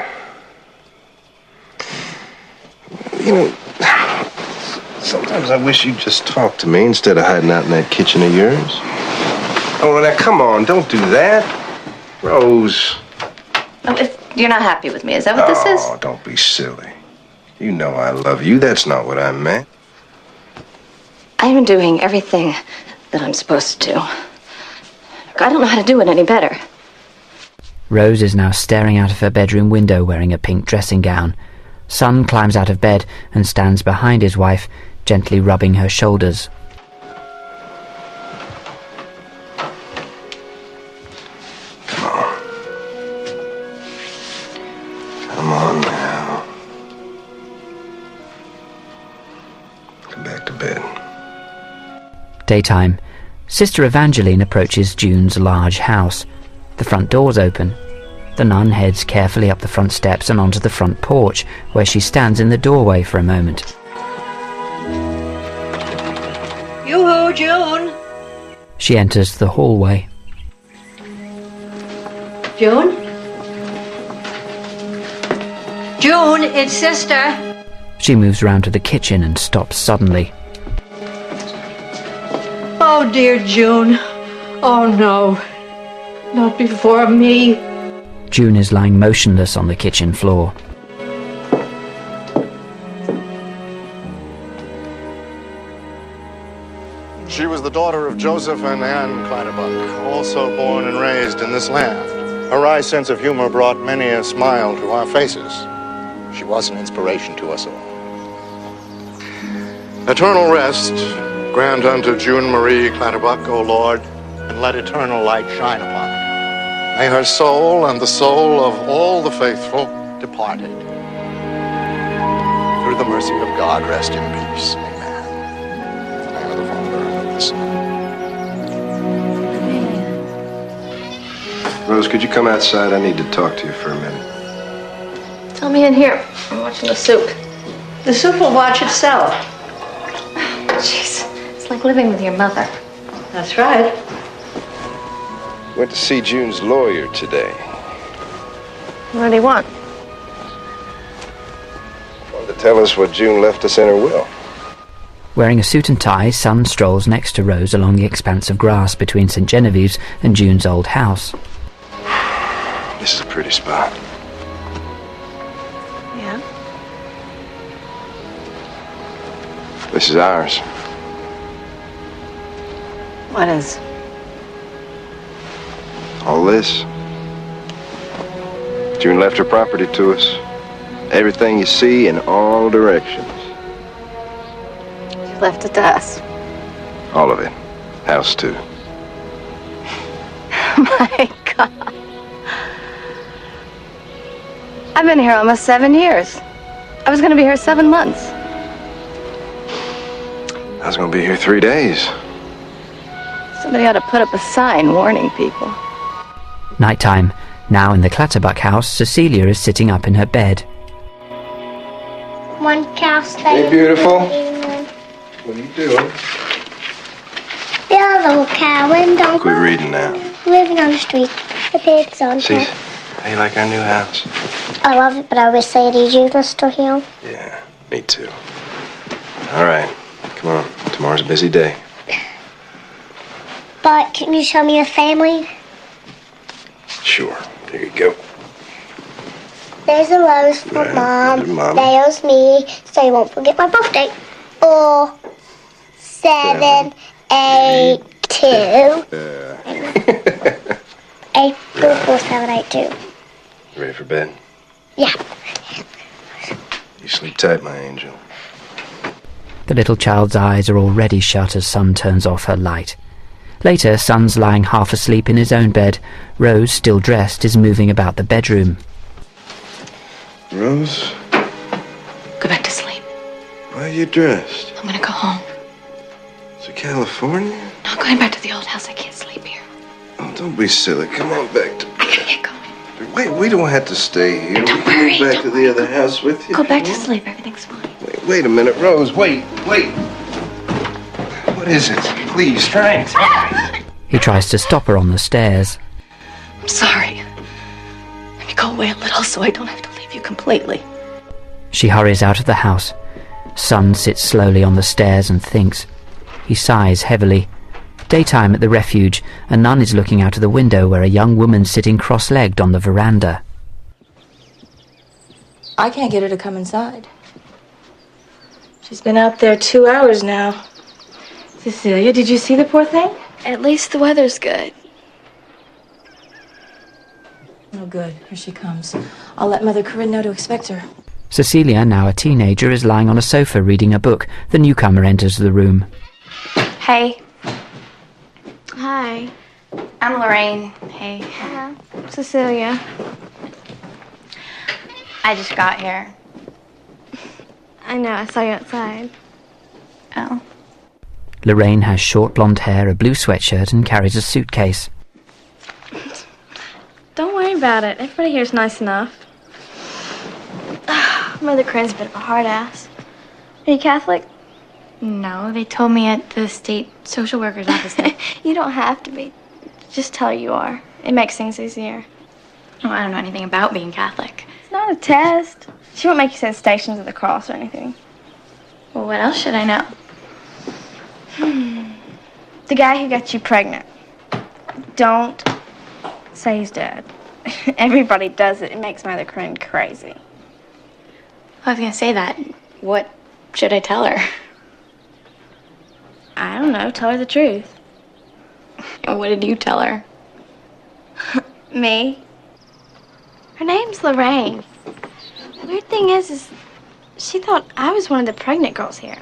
you know, sometimes I wish you'd just talk to me instead of hiding out in that kitchen of yours. Oh, now, come on, don't do that. Rose. Oh, if you're not happy with me, is that what this is? Oh, don't be silly. You know I love you. That's not what I meant. I'm doing everything that I'm supposed to do. I don't know how to do it any better. Rose is now staring out of her bedroom window wearing a pink dressing gown. Son climbs out of bed and stands behind his wife, gently rubbing her shoulders. Come on, Daytime. Sister Evangeline approaches June's large house. The front door's open. The nun heads carefully up the front steps and onto the front porch, where she stands in the doorway for a moment. Yoo-hoo, June! She enters the hallway. June? June, it's Sister. She moves round to the kitchen and stops suddenly. Oh, dear June. Oh, no. Not before me. June is lying motionless on the kitchen floor. She was the daughter of Joseph and Anne Clatterbuck, also born and raised in this land. Her wry sense of humor brought many a smile to our faces. She was an inspiration to us all. Eternal rest grant unto June Marie Clatterbuck, O Lord, and let eternal light shine upon her. May her soul and the soul of all the faithful departed, through the mercy of God, rest in peace. Amen. In the name of the Father, and of the Son. Rose, could you come outside? I need to talk to you for a minute. Tell me in here. I'm watching the soup. The soup will watch itself. Jeez, it's like living with your mother. That's right. Went to see June's lawyer today. What do you want? Wanted to tell us what June left us in her will. Wearing a suit and tie, Son strolls next to Rose along the expanse of grass between St. Genevieve's and June's old house. This is a pretty spot. Yeah? This is ours. What is? All this. June left her property to us. Everything you see in all directions. She left it to us. All of it. House too. My God. I've been here almost 7 years. I was going to be here 7 months. I was gonna be here 3 days. Somebody ought to put up a sign warning people. Nighttime. Now in the Clatterbuck house, Cecilia is sitting up in her bed. One cow stayed. Hey, beautiful. What are you doing? The other little cow went on. Quit reading now. Living on the street. The pigs on See, top. how you like our new house? I love it, but I wish they had used Mr. Hill. Yeah, me too. All right, come on. Tomorrow's a busy day. But can you show me your family? Sure. There you go. There's a rose for Mom. Mom. There's me, so you won't forget my birthday. 4, 7, 8, 2. April 4, 7, 8, 2. You ready for bed? Yeah. You sleep tight, my angel. The little child's eyes are already shut as Son turns off her light. Later, Son's lying half asleep in his own bed. Rose, still dressed, is moving about the bedroom. Rose? Go back to sleep. Why are you dressed? I'm gonna go home. To California? Not going back to the old house. I can't sleep here. Oh, don't be silly. Come on back to... I gotta get going. Wait, we don't have to stay here. Don't we can worry, go back to the other house with you. Go back to sleep. Everything's fine. Wait a minute, Rose. Wait. What is it? Please, try and tell me. He tries to stop her on the stairs. I'm sorry. Let me go away a little so I don't have to leave you completely. She hurries out of the house. Son sits slowly on the stairs and thinks. He sighs heavily. Daytime at the refuge, a nun is looking out of the window where a young woman's sitting cross-legged on the veranda. I can't get her to come inside. She's been out there 2 hours now. Cecilia, did you see the poor thing? At least the weather's good. Oh, good. Here she comes. I'll let Mother Corinne know to expect her. Cecilia, now a teenager, is lying on a sofa reading a book. The newcomer enters the room. Hey. Hi. I'm Lorraine. Hey. Cecilia. I just got here. I know, I saw you outside. Oh. Lorraine has short blonde hair, a blue sweatshirt, and carries a suitcase. Don't worry about it. Everybody here's nice enough. Mother Crane's a bit of a hard ass. Are you Catholic? No, they told me at the state social worker's office. You don't have to be. Just tell her you are. It makes things easier. Oh, I don't know anything about being Catholic. It's not a test. She won't make you say Stations of the Cross or anything. Well, what else should I know? The guy who got you pregnant. Don't say he's dead. Everybody does it. It makes Mother Crane crazy. I was gonna say that. What should I tell her? I don't know. Tell her the truth. What did you tell her? Me? Her name's Lorraine. The weird thing is she thought I was one of the pregnant girls here.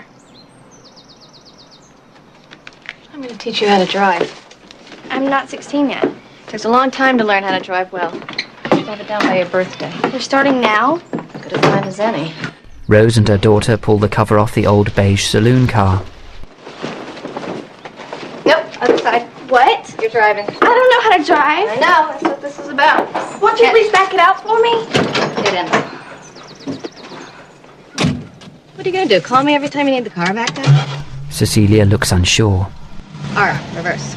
I'm gonna teach you how to drive. I'm not 16 yet. Takes a long time to learn how to drive well. You should have it down by your birthday. You're starting now? Good a time as any. Rose and her daughter pull the cover off the old beige saloon car. Nope, other side. What? You're driving. I don't know how to drive. I know, that's what this is about. Won't you please back it out for me? Get in. What are you gonna do? Call me every time you need the car backed up? Cecilia looks unsure. Alright, reverse.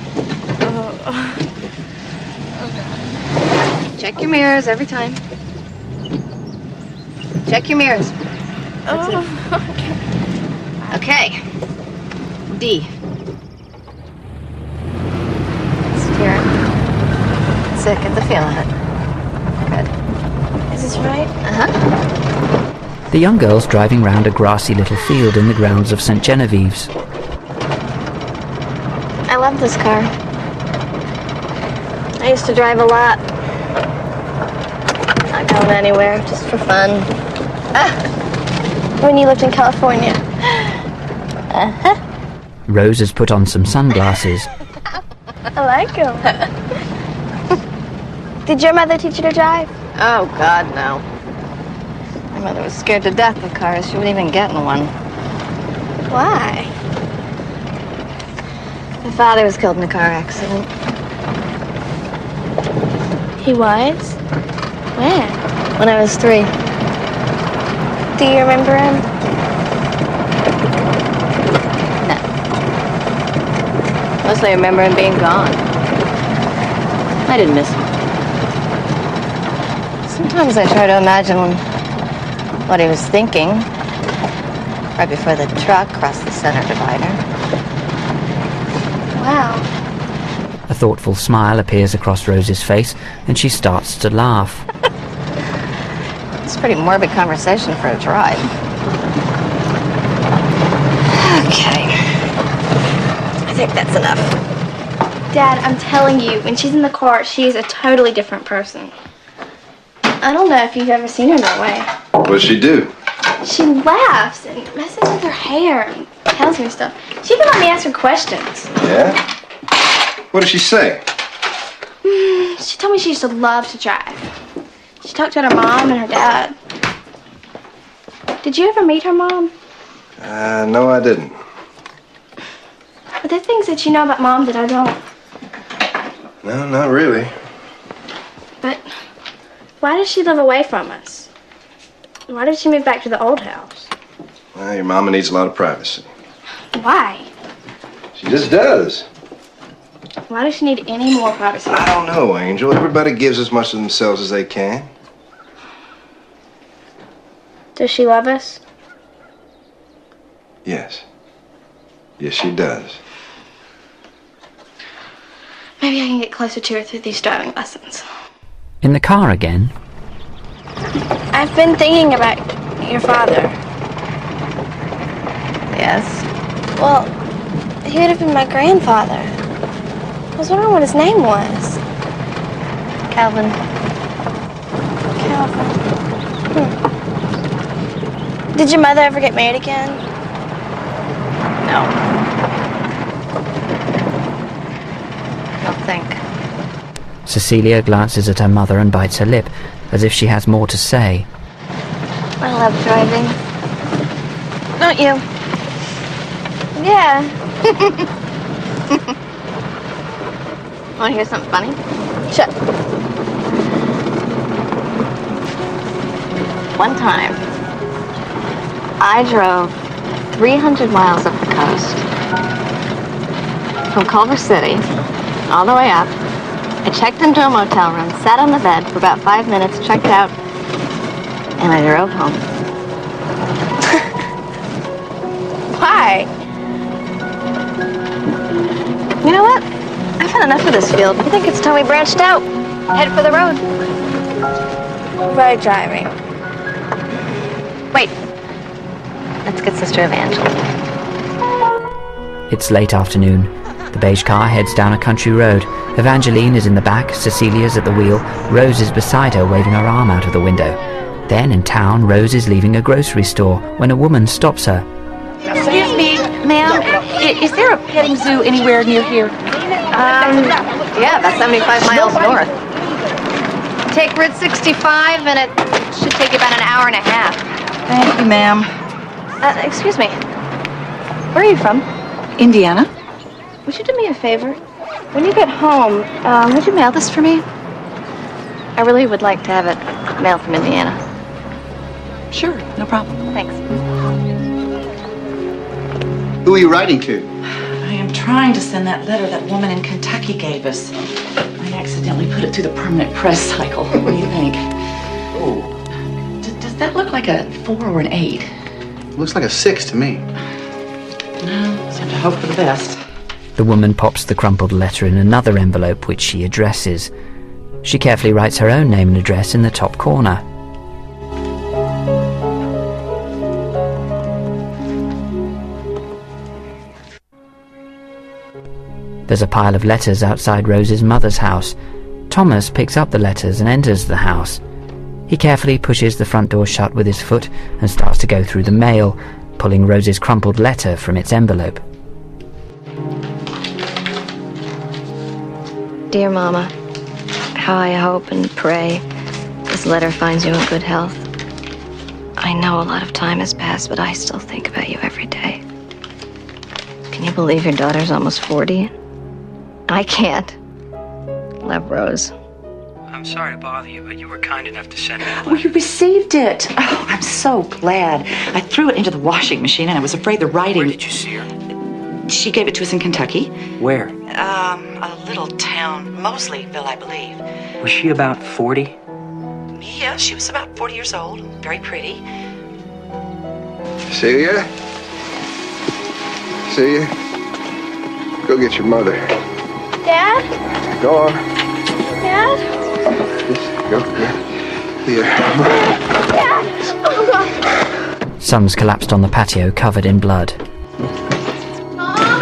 Check your mirrors every time. Check your mirrors. That's it. Okay. D. Steer it. That's it. Get the feel of it. Good. Is this right? Uh-huh. The young girl's driving round a grassy little field in the grounds of St. Genevieve's. I love this car. I used to drive a lot. Not going anywhere, just for fun. When you lived in California. Uh-huh. Rose has put on some sunglasses. I like them. Did your mother teach you to drive? Oh, God, no. My mother was scared to death of cars. She wouldn't even get in one. Why? My father was killed in a car accident. He was? When? When I was 3. Do you remember him? No. Mostly I remember him being gone. I didn't miss him. Sometimes I try to imagine what he was thinking right before the truck crossed the center divider. Wow. A thoughtful smile appears across Rose's face, and she starts to laugh. It's a pretty morbid conversation for a drive. Okay. I think that's enough. Dad, I'm telling you, when she's in the car, she is a totally different person. I don't know if you've ever seen her that way. What'd she do? She laughs and messes with her hair and tells me stuff. She even let me ask her questions. Yeah? What did she say? She told me she used to love to drive. She talked about her mom and her dad. Did you ever meet her mom? No, I didn't. Are there things that you know about Mom that I don't? No, not really. But why does she live away from us? Why did she move back to the old house? Well, your mama needs a lot of privacy. Why? She just does. Why does she need any more privacy? I don't know, Angel. Everybody gives as much of themselves as they can. Does she love us? Yes. Yes, she does. Maybe I can get closer to her through these driving lessons. In the car again. I've been thinking about your father. Yes? Well, he would have been my grandfather. I was wondering what his name was. Calvin. Calvin. Did your mother ever get married again? No. I don't think. Cecilia glances at her mother and bites her lip, as if she has more to say. I love driving. Don't you? Have Yeah. Want to hear something funny? Shut. One time, I drove 300 miles up the coast. From Culver City, all the way up. I checked into a motel room, sat on the bed for about 5 minutes, checked out, and I drove home. Why? You know what? I've had enough of this field. I think it's time we branched out. Head for the road. By driving. Wait. Let's get Sister Evangeline. It's late afternoon. The beige car heads down a country road. Evangeline is in the back, Cecilia's at the wheel, Rose is beside her waving her arm out of the window. Then in town, Rose is leaving a grocery store when a woman stops her. Excuse me, ma'am. Is there a petting zoo anywhere near here? Yeah, about 75 miles north. Take Route 65 and it should take you about an hour and a half. Thank you, ma'am. Excuse me. Where are you from? Indiana. Would you do me a favor? When you get home, would you mail this for me? I really would like to have it mailed from Indiana. Sure, no problem. Thanks. Who are you writing to? I am trying to send that letter that woman in Kentucky gave us. I accidentally put it through the permanent press cycle. What do you think? Oh. Does that look like a 4 or an 8? Looks like a 6 to me. No, just have to hope for the best. The woman pops the crumpled letter in another envelope which she addresses. She carefully writes her own name and address in the top corner. There's a pile of letters outside Rose's mother's house. Thomas picks up the letters and enters the house. He carefully pushes the front door shut with his foot and starts to go through the mail, pulling Rose's crumpled letter from its envelope. Dear Mama, how I hope and pray this letter finds you in good health. I know a lot of time has passed, but I still think about you every day. Can you believe your daughter's almost 40? I can't. Love, Rose. I'm sorry to bother you, but you were kind enough to send me a Oh, you received it. Oh, I'm so glad. I threw it into the washing machine and I was afraid the writing... Where did you see her? She gave it to us in Kentucky. Where? A little town, Mosleyville, I believe. Was she about 40? Yeah, she was about 40 years old, very pretty. Celia? Celia? Go get your mother. Dad? Go on. Dad? Go. Here. Dad! Oh, God. Sons collapsed on the patio, covered in blood. Mom?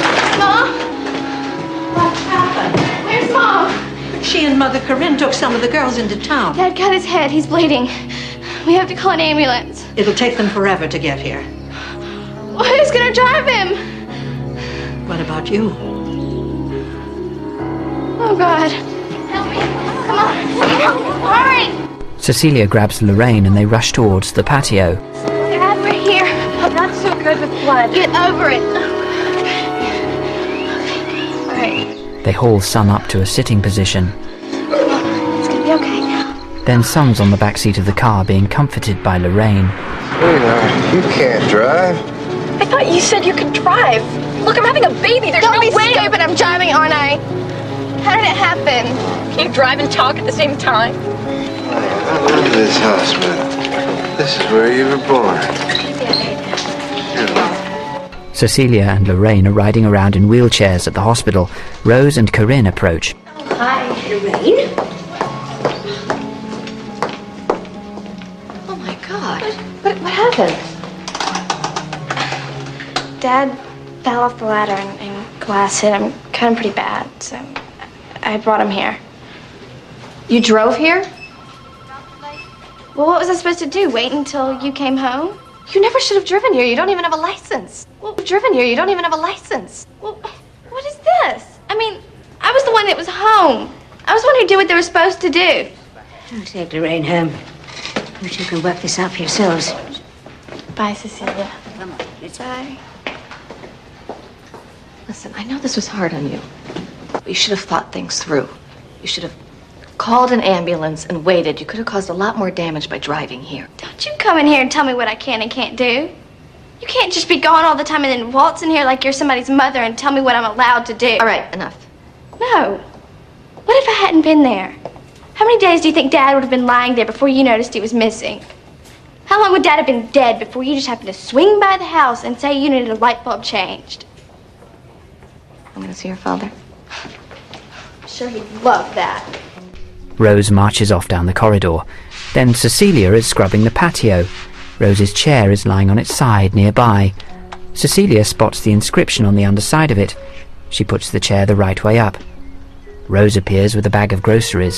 What happened? Where's Mom? She and Mother Corinne took some of the girls into town. Dad cut his head. He's bleeding. We have to call an ambulance. It'll take them forever to get here. Well, who's gonna drive him? What about you? Oh, God. Help me. Come on. Hurry. Cecilia grabs Lorraine and they rush towards the patio. Dad, we're here. I'm not so good with blood. Get over it. All right. They haul Son up to a sitting position. It's gonna be okay. Then Son's on the back seat of the car being comforted by Lorraine. You can't drive. I thought you said you could drive. Look, I'm having a baby. There's no way. Don't be stupid. I'm driving, aren't I? How did it happen? Can you drive and talk at the same time? I love this hospital. This is where you were born. Cecilia and Lorraine are riding around in wheelchairs at the hospital. Rose and Corinne approach. Hi, Lorraine. Oh, my God. What happened? Dad fell off the ladder and glass hit him kind of pretty bad, so I brought him here. You drove here? Well, what was I supposed to do? Wait until you came home? You never should have driven here. You don't even have a license. Well, what is this? I mean, I was the one that was home. I was the one who did what they were supposed to do. I'll take Lorraine home. You two can work this out for yourselves. Bye, Cecilia. Come on, let's Bye. Listen, I know this was hard on you, but you should have thought things through. You should have called an ambulance and waited. You could have caused a lot more damage by driving here. Don't you come in here and tell me what I can and can't do. You can't just be gone all the time and then waltz in here like you're somebody's mother and tell me what I'm allowed to do. All right, enough. No. What if I hadn't been there? How many days do you think Dad would have been lying there before you noticed he was missing? How long would Dad have been dead before you just happened to swing by the house and say you needed a light bulb changed? I'm gonna see your father. I'm sure he'd love that. Rose marches off down the corridor. Then Cecilia is scrubbing the patio. Rose's chair is lying on its side nearby. Cecilia spots the inscription on the underside of it. She puts the chair the right way up. Rose appears with a bag of groceries.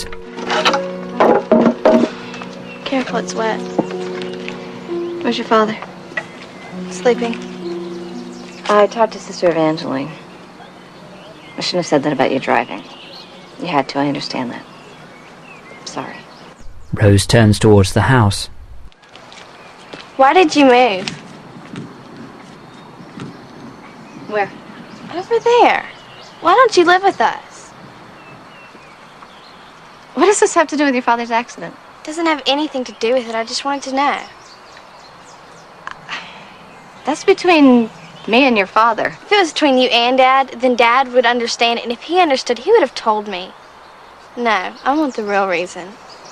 Careful, it's wet. Where's your father? Sleeping. I talked to Sister Evangeline. I shouldn't have said that about you driving. You had to, I understand that. Sorry. Rose turns towards the house. Why did you move? Where? Over there. Why don't you live with us? What does this have to do with your father's accident? Doesn't have anything to do with it. I just wanted to know. That's between me and your father. If it was between you and Dad, then Dad would understand, and if he understood, he would have told me. No, I want the real reason.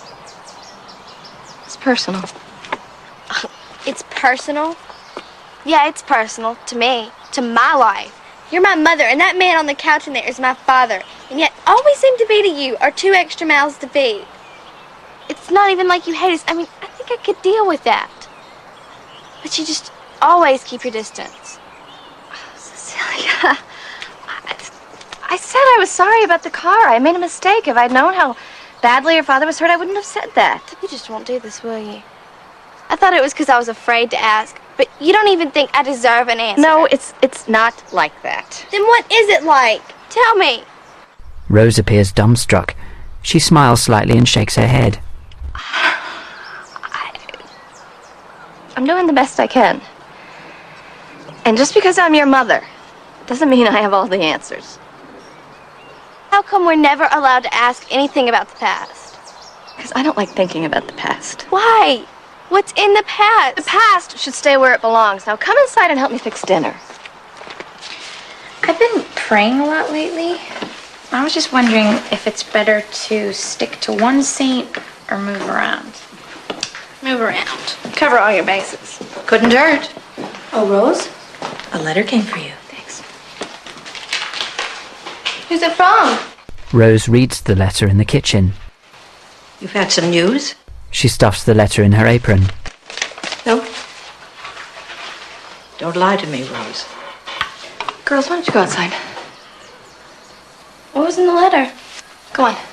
It's personal. It's personal? Yeah, it's personal. To me. To my life. You're my mother, and that man on the couch in there is my father. And yet, all we seem to be to you are 2 extra mouths to feed. It's not even like you hate us. I mean, I think I could deal with that. But you just always keep your distance. Cecilia, I said I was sorry about the car. I made a mistake. If I'd known how badly your father was hurt, I wouldn't have said that. You just won't do this, will you? I thought it was because I was afraid to ask, but you don't even think I deserve an answer. No, it's not like that. Then what is it like? Tell me. Rose appears dumbstruck. She smiles slightly and shakes her head. I'm doing the best I can. And just because I'm your mother doesn't mean I have all the answers. How come we're never allowed to ask anything about the past? Because I don't like thinking about the past. Why? What's in the past? The past should stay where it belongs. Now come inside and help me fix dinner. I've been praying a lot lately. I was just wondering if it's better to stick to one saint or move around. Move around. Cover all your bases. Couldn't hurt. Oh, Rose? A letter came for you. Thanks. Who's it from? Rose reads the letter in the kitchen. You've had some news? She stuffs the letter in her apron. No. Don't lie to me, Rose. Girls, why don't you go outside? What was in the letter? Go on.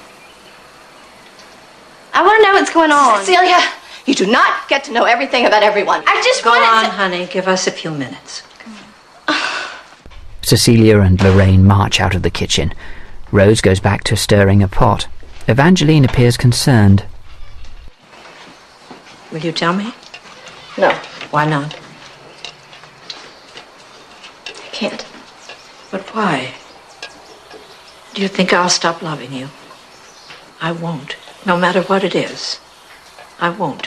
I want to know what's going on. Cecilia, you do not get to know everything about everyone. I just Go wanted on, to... honey. Give us a few minutes. Cecilia and Lorraine march out of the kitchen. Rose goes back to stirring a pot. Evangeline appears concerned. Will you tell me? No. Why not? I can't. But why? Do you think I'll stop loving you? I won't. No matter what it is. I won't.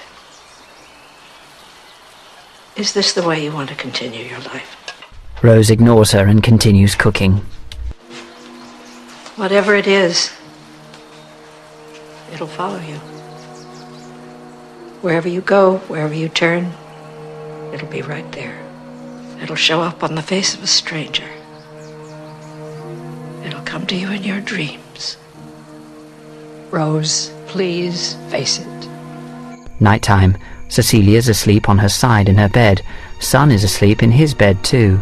Is this the way you want to continue your life? Rose ignores her and continues cooking. Whatever it is, it'll follow you. Wherever you go, wherever you turn, it'll be right there. It'll show up on the face of a stranger. It'll come to you in your dreams. Rose, please face it. Nighttime. Cecilia's asleep on her side in her bed. Son is asleep in his bed too.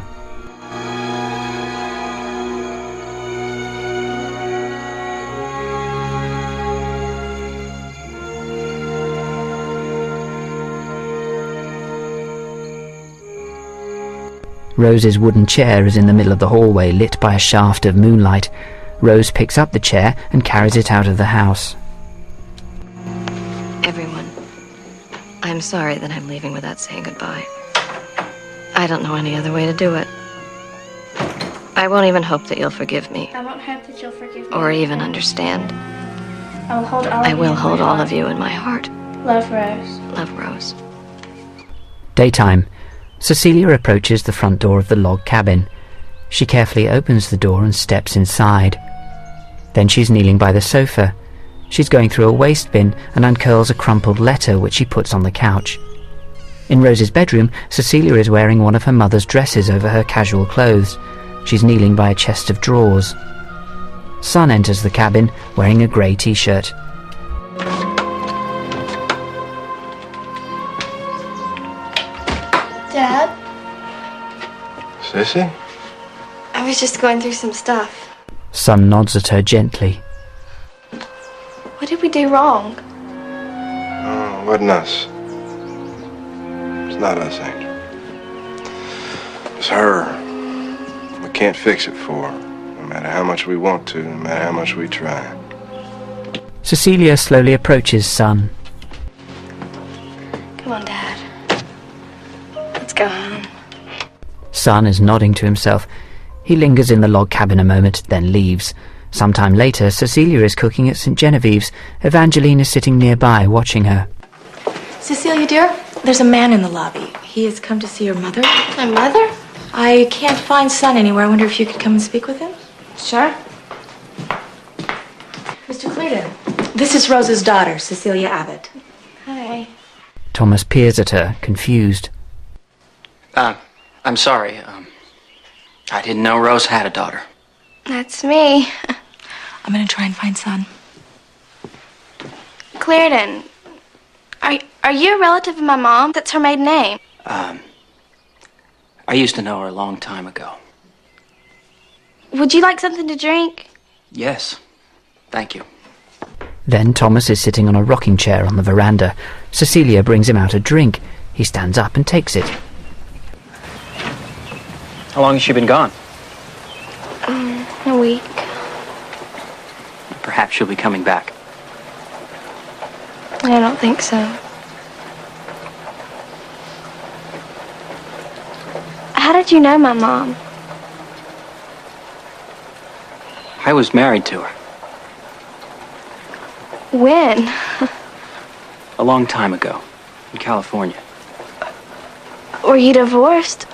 Rose's wooden chair is in the middle of the hallway, lit by a shaft of moonlight. Rose picks up the chair and carries it out of the house. Everyone, I'm sorry that I'm leaving without saying goodbye. I don't know any other way to do it. I won't even hope that you'll forgive me. I won't hope that you'll forgive me. Or even understand. I will hold all I of will you in hold my all heart. of you in my heart. Love, Rose. Love, Rose. Daytime. Cecilia approaches the front door of the log cabin. She carefully opens the door and steps inside. Then she's kneeling by the sofa. She's going through a waste bin and uncurls a crumpled letter which she puts on the couch. In Rose's bedroom, Cecilia is wearing one of her mother's dresses over her casual clothes. She's kneeling by a chest of drawers. Son enters the cabin wearing a grey t-shirt. Dad? Sissy? I was just going through some stuff. Son nods at her gently. What did we do wrong? Oh, it wasn't us. It's not us, Angel. It's her. We can't fix it for her, no matter how much we want to, no matter how much we try. Cecilia slowly approaches Son. Come on, Dad. Let's go home. Son is nodding to himself. He lingers in the log cabin a moment, then leaves. Sometime later, Cecilia is cooking at St. Genevieve's. Evangeline is sitting nearby, watching her. Cecilia, dear, there's a man in the lobby. He has come to see your mother. My mother? I can't find Son anywhere. I wonder if you could come and speak with him? Sure. Mr. Clearden, this is Rose's daughter, Cecilia Abbott. Hi. Thomas peers at her, confused. I'm sorry. I didn't know Rose had a daughter. That's me. I'm gonna try and find Son. Clearden. Are you a relative of my mom? That's her maiden name. I used to know her a long time ago. Would you like something to drink? Yes. Thank you. Then Thomas is sitting on a rocking chair on the veranda. Cecilia brings him out a drink. He stands up and takes it. How long has she been gone? A week. Perhaps she'll be coming back. I don't think so. How did you know my mom? I was married to her When? a long time ago in California. Were you divorced?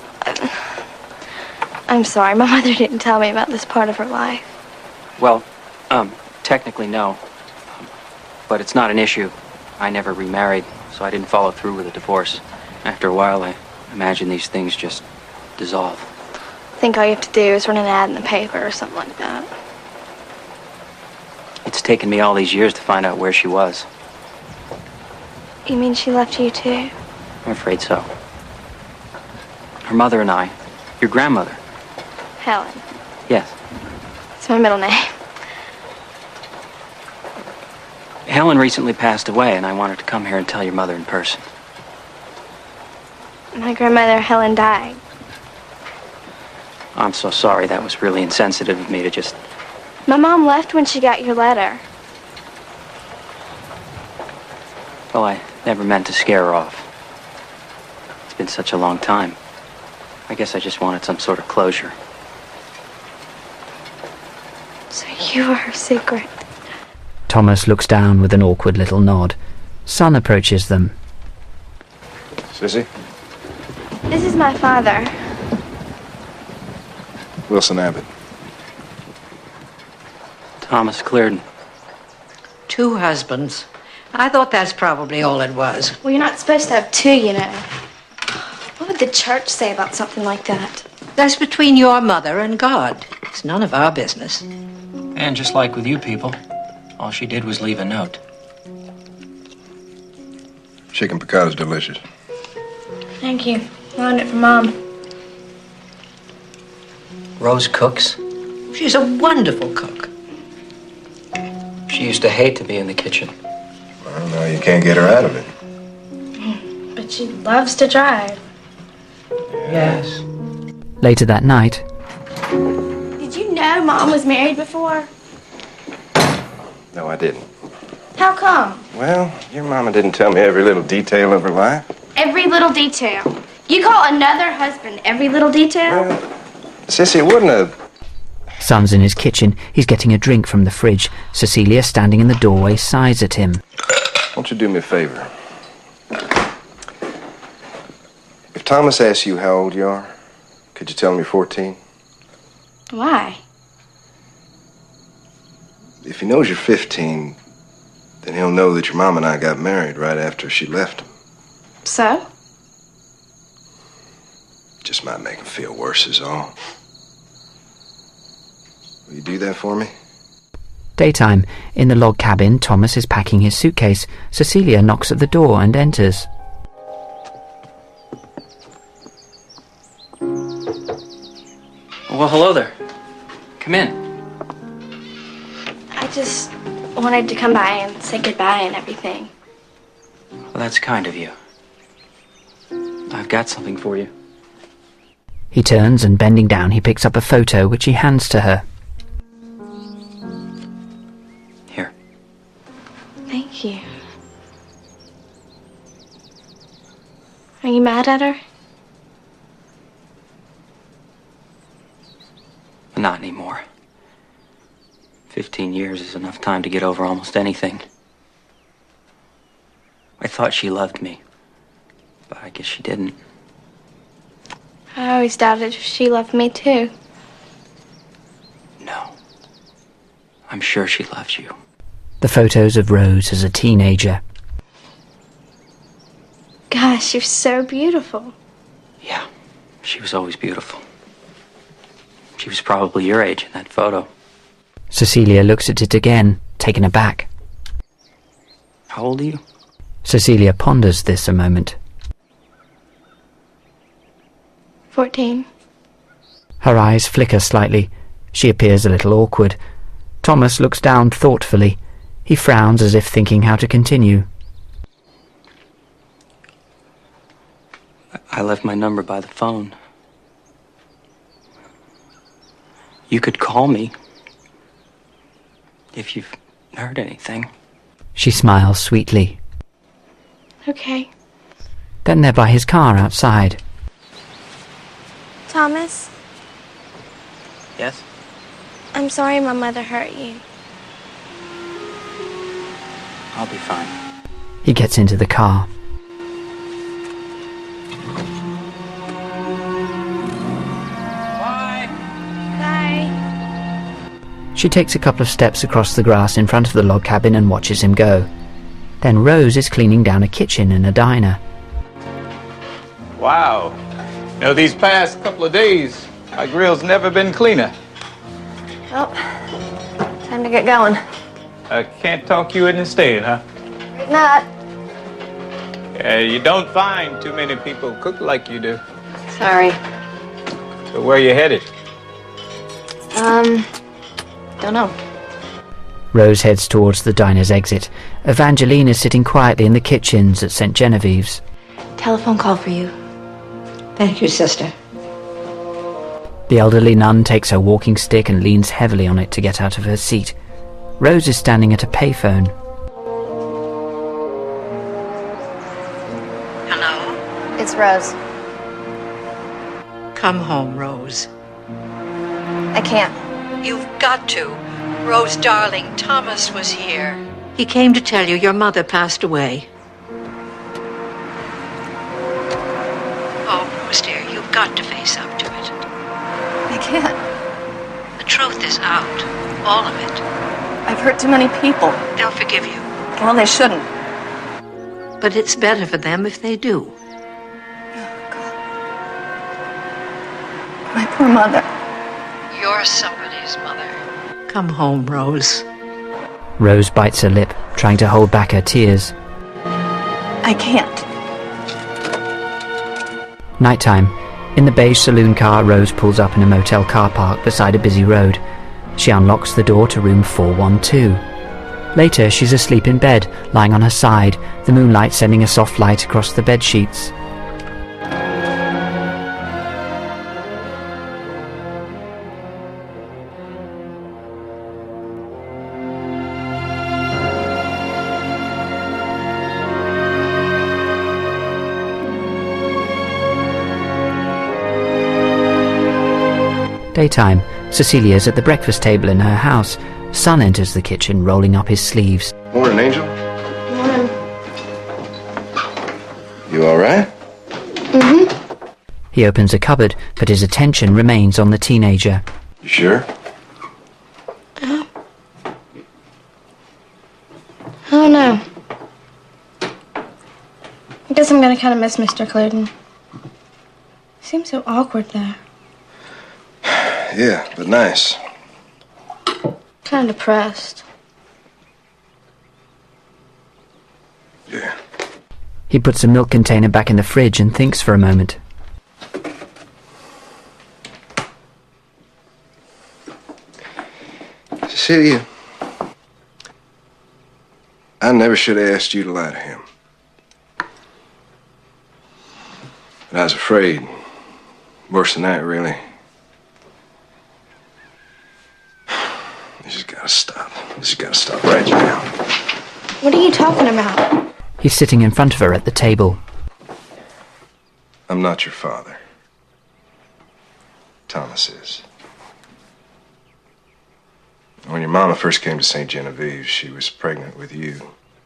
I'm sorry, my mother didn't tell me about this part of her life. Well, technically no. But it's not an issue. I never remarried, so I didn't follow through with a divorce. After a while, I imagine these things just dissolve. I think all you have to do is run an ad in the paper or something like that. It's taken me all these years to find out where she was. You mean she left you too? I'm afraid so. Her mother and I, your grandmother. Helen. Yes. It's my middle name. Helen recently passed away, and I wanted to come here and tell your mother in person. My grandmother, Helen, died. I'm so sorry. That was really insensitive of me to just... My mom left when she got your letter. Well, I never meant to scare her off. It's been such a long time. I guess I just wanted some sort of closure. So you were her secret. Thomas looks down with an awkward little nod. Son approaches them. Sissy? This is my father. Wilson Abbott. Thomas Clearden. 2 husbands. I thought that's probably all it was. Well, you're not supposed to have 2, you know. What would the church say about something like that? That's between your mother and God. It's none of our business. And just like with you people, all she did was leave a note. Chicken picada's delicious. Thank you. I learned it from Mom. Rose cooks. She's a wonderful cook. She used to hate to be in the kitchen. Well, now you can't get her out of it. But she loves to drive. Yes. Later that night, Did you know Mom was married before? No, I didn't. How come? Well, your mama didn't tell me every little detail of her life. Every little detail. You call another husband every little detail? Sissy, it wasn't a... Son's in his kitchen. He's getting a drink from the fridge. Cecilia, standing in the doorway, sighs at him. Won't you do me a favor? If Thomas asks you how old you are, could you tell him you're 14? Why? If he knows you're 15, then he'll know that your mom and I got married right after she left him. So? Just might make him feel worse is all. Will you do that for me? Daytime. In the log cabin, Thomas is packing his suitcase. Cecilia knocks at the door and enters. Well, hello there. Come in. I just wanted to come by and say goodbye and everything. Well, that's kind of you. I've got something for you. He turns and, bending down, he picks up a photo which he hands to her. Here. Thank you. Are you mad at her? Not anymore. 15 years is enough time to get over almost anything. I thought she loved me, but I guess she didn't. I always doubted if she loved me too. No. I'm sure she loves you. The photos of Rose as a teenager. Gosh, you're so beautiful. Yeah, she was always beautiful. She was probably your age in that photo. Cecilia looks at it again, taken aback. How old are you? Cecilia ponders this a moment. 14. Her eyes flicker slightly. She appears a little awkward. Thomas looks down thoughtfully. He frowns as if thinking how to continue. I left my number by the phone. You could call me if you've heard anything. She smiles sweetly. Okay. Then they're by his car outside. Thomas, Yes? I'm sorry my mother hurt you. I'll be fine. He gets into the car. Bye. She takes a couple of steps across the grass in front of the log cabin and watches him go. Then Rose is cleaning down a kitchen in a diner. Wow. You know, these past couple of days, my grill's never been cleaner. Well, time to get going. I can't talk you into staying, huh? Not. You don't find too many people cook like you do. Sorry. So where you headed? Don't know. Rose heads towards the diner's exit. Evangeline is sitting quietly in the kitchens at St. Genevieve's. Telephone call for you. Thank you, sister. The elderly nun takes her walking stick and leans heavily on it to get out of her seat. Rose is standing at a payphone. Hello? It's Rose. Come home, Rose. I can't. You've got to. Rose, darling, Thomas was here. He came to tell you your mother passed away. Oh, Rose, dear, you've got to face up to it. I can't. The truth is out. All of it. I've hurt too many people. They'll forgive you. Well, they shouldn't. But it's better for them if they do. My poor mother. You're somebody's mother. Come home, Rose. Rose bites her lip, trying to hold back her tears. I can't. Nighttime. In the beige saloon car, Rose pulls up in a motel car park beside a busy road. She unlocks the door to room 412. Later, she's asleep in bed, lying on her side, the moonlight sending a soft light across the bed sheets. Daytime, Cecilia's at the breakfast table in her house. Son enters the kitchen, rolling up his sleeves. Morning, Angel. Morning. You all right? Mm-hmm. He opens a cupboard, but his attention remains on the teenager. You sure? I don't know. I guess I'm gonna kind of miss Mr. Clayton. He seems so awkward there. Yeah, but nice. Kind of depressed. Yeah. He puts the milk container back in the fridge and thinks for a moment. Cecilia, I never should have asked you to lie to him. But I was afraid. Worse than that, really. This has got to stop. This has got to stop right now. What are you talking about? He's sitting in front of her at the table. I'm not your father. Thomas is. When your mama first came to St. Genevieve, she was pregnant with you.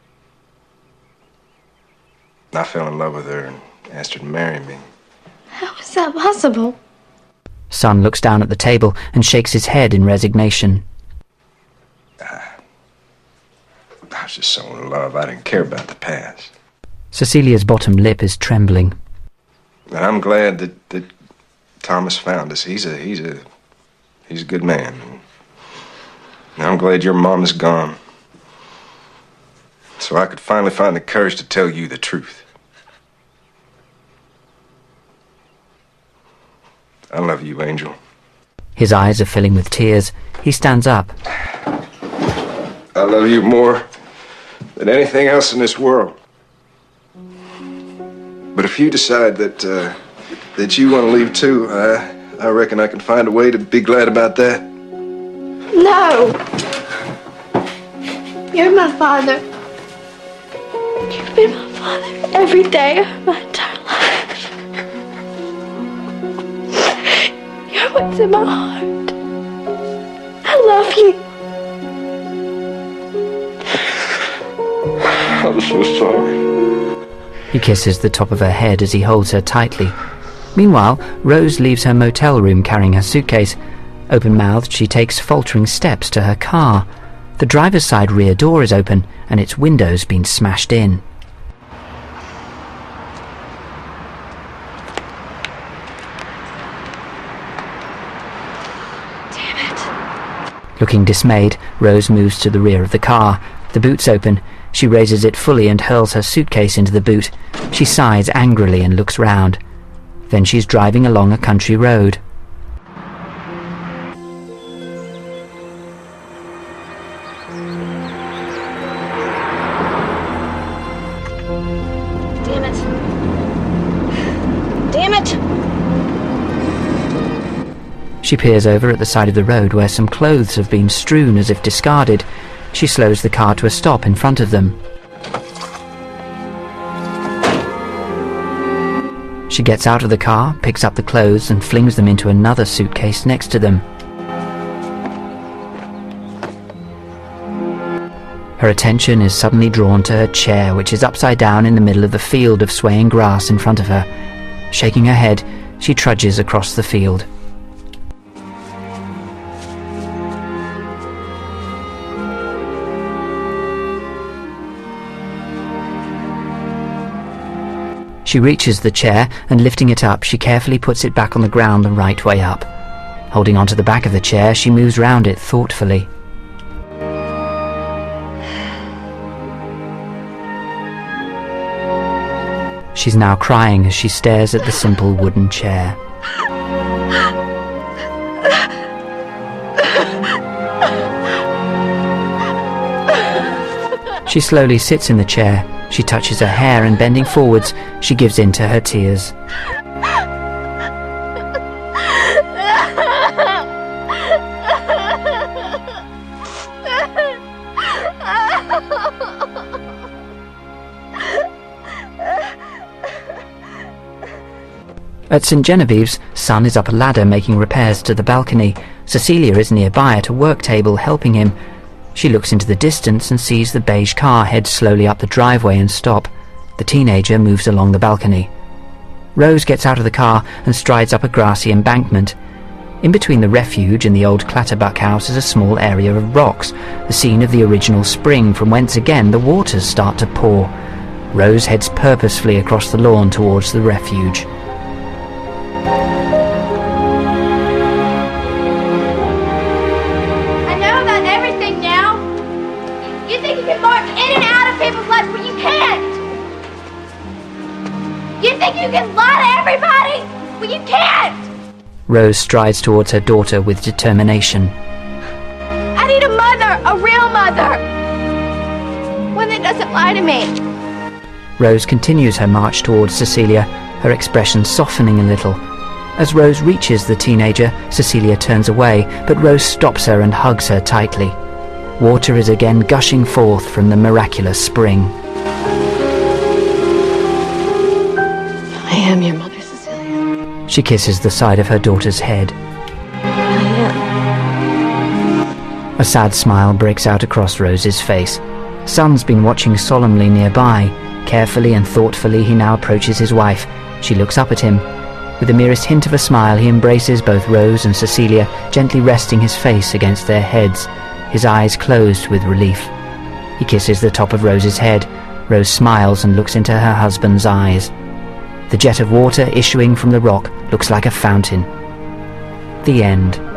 And I fell in love with her and asked her to marry me. How is that possible? Son looks down at the table and shakes his head in resignation. I was just so in love, I didn't care about the past. Cecilia's bottom lip is trembling. And I'm glad that Thomas found us. He's a good man. And I'm glad your mom is gone. So I could finally find the courage to tell you the truth. I love you, Angel. His eyes are filling with tears. He stands up. I love you more than anything else in this world. But if you decide that you want to leave too, I reckon I can find a way to be glad about that. No! You're my father. You've been my father every day of my entire life. You're what's in my heart. I love you. I'm so sorry. He kisses the top of her head as he holds her tightly. Meanwhile, Rose leaves her motel room carrying her suitcase. Open-mouthed, she takes faltering steps to her car. The driver's side rear door is open, and its window's been smashed in. Damn it. Looking dismayed, Rose moves to the rear of the car. The boot's open. She raises it fully and hurls her suitcase into the boot. She sighs angrily and looks round. Then she's driving along a country road. Damn it. Damn it! She peers over at the side of the road where some clothes have been strewn as if discarded. She slows the car to a stop in front of them. She gets out of the car, picks up the clothes and flings them into another suitcase next to them. Her attention is suddenly drawn to her chair, which is upside down in the middle of the field of swaying grass in front of her. Shaking her head, she trudges across the field. She reaches the chair, and lifting it up, she carefully puts it back on the ground the right way up. Holding onto the back of the chair, she moves round it thoughtfully. She's now crying as she stares at the simple wooden chair. She slowly sits in the chair. She touches her hair and, bending forwards, she gives in to her tears. At St. Genevieve's, Son is up a ladder making repairs to the balcony. Cecilia is nearby at a work table helping him. She looks into the distance and sees the beige car head slowly up the driveway and stop. The teenager moves along the balcony. Rose gets out of the car and strides up a grassy embankment. In between the refuge and the old Clatterbuck house is a small area of rocks, the scene of the original spring from whence again the waters start to pour. Rose heads purposefully across the lawn towards the refuge. I know about everything now. You think you can march in and out of people's lives, but you can't. You think you can lie to everybody, but you can't. Rose strides towards her daughter with determination. I need a mother, a real mother. One that doesn't lie to me. Rose continues her march towards Cecilia, her expression softening a little. As Rose reaches the teenager, Cecilia turns away, but Rose stops her and hugs her tightly. Water is again gushing forth from the miraculous spring. I am your mother, Cecilia. She kisses the side of her daughter's head. I am. A sad smile breaks out across Rose's face. Son's been watching solemnly nearby. Carefully and thoughtfully he now approaches his wife. She looks up at him. With the merest hint of a smile he embraces both Rose and Cecilia, gently resting his face against their heads, his eyes closed with relief. He kisses the top of Rose's head. Rose smiles and looks into her husband's eyes. The jet of water issuing from the rock looks like a fountain. The end.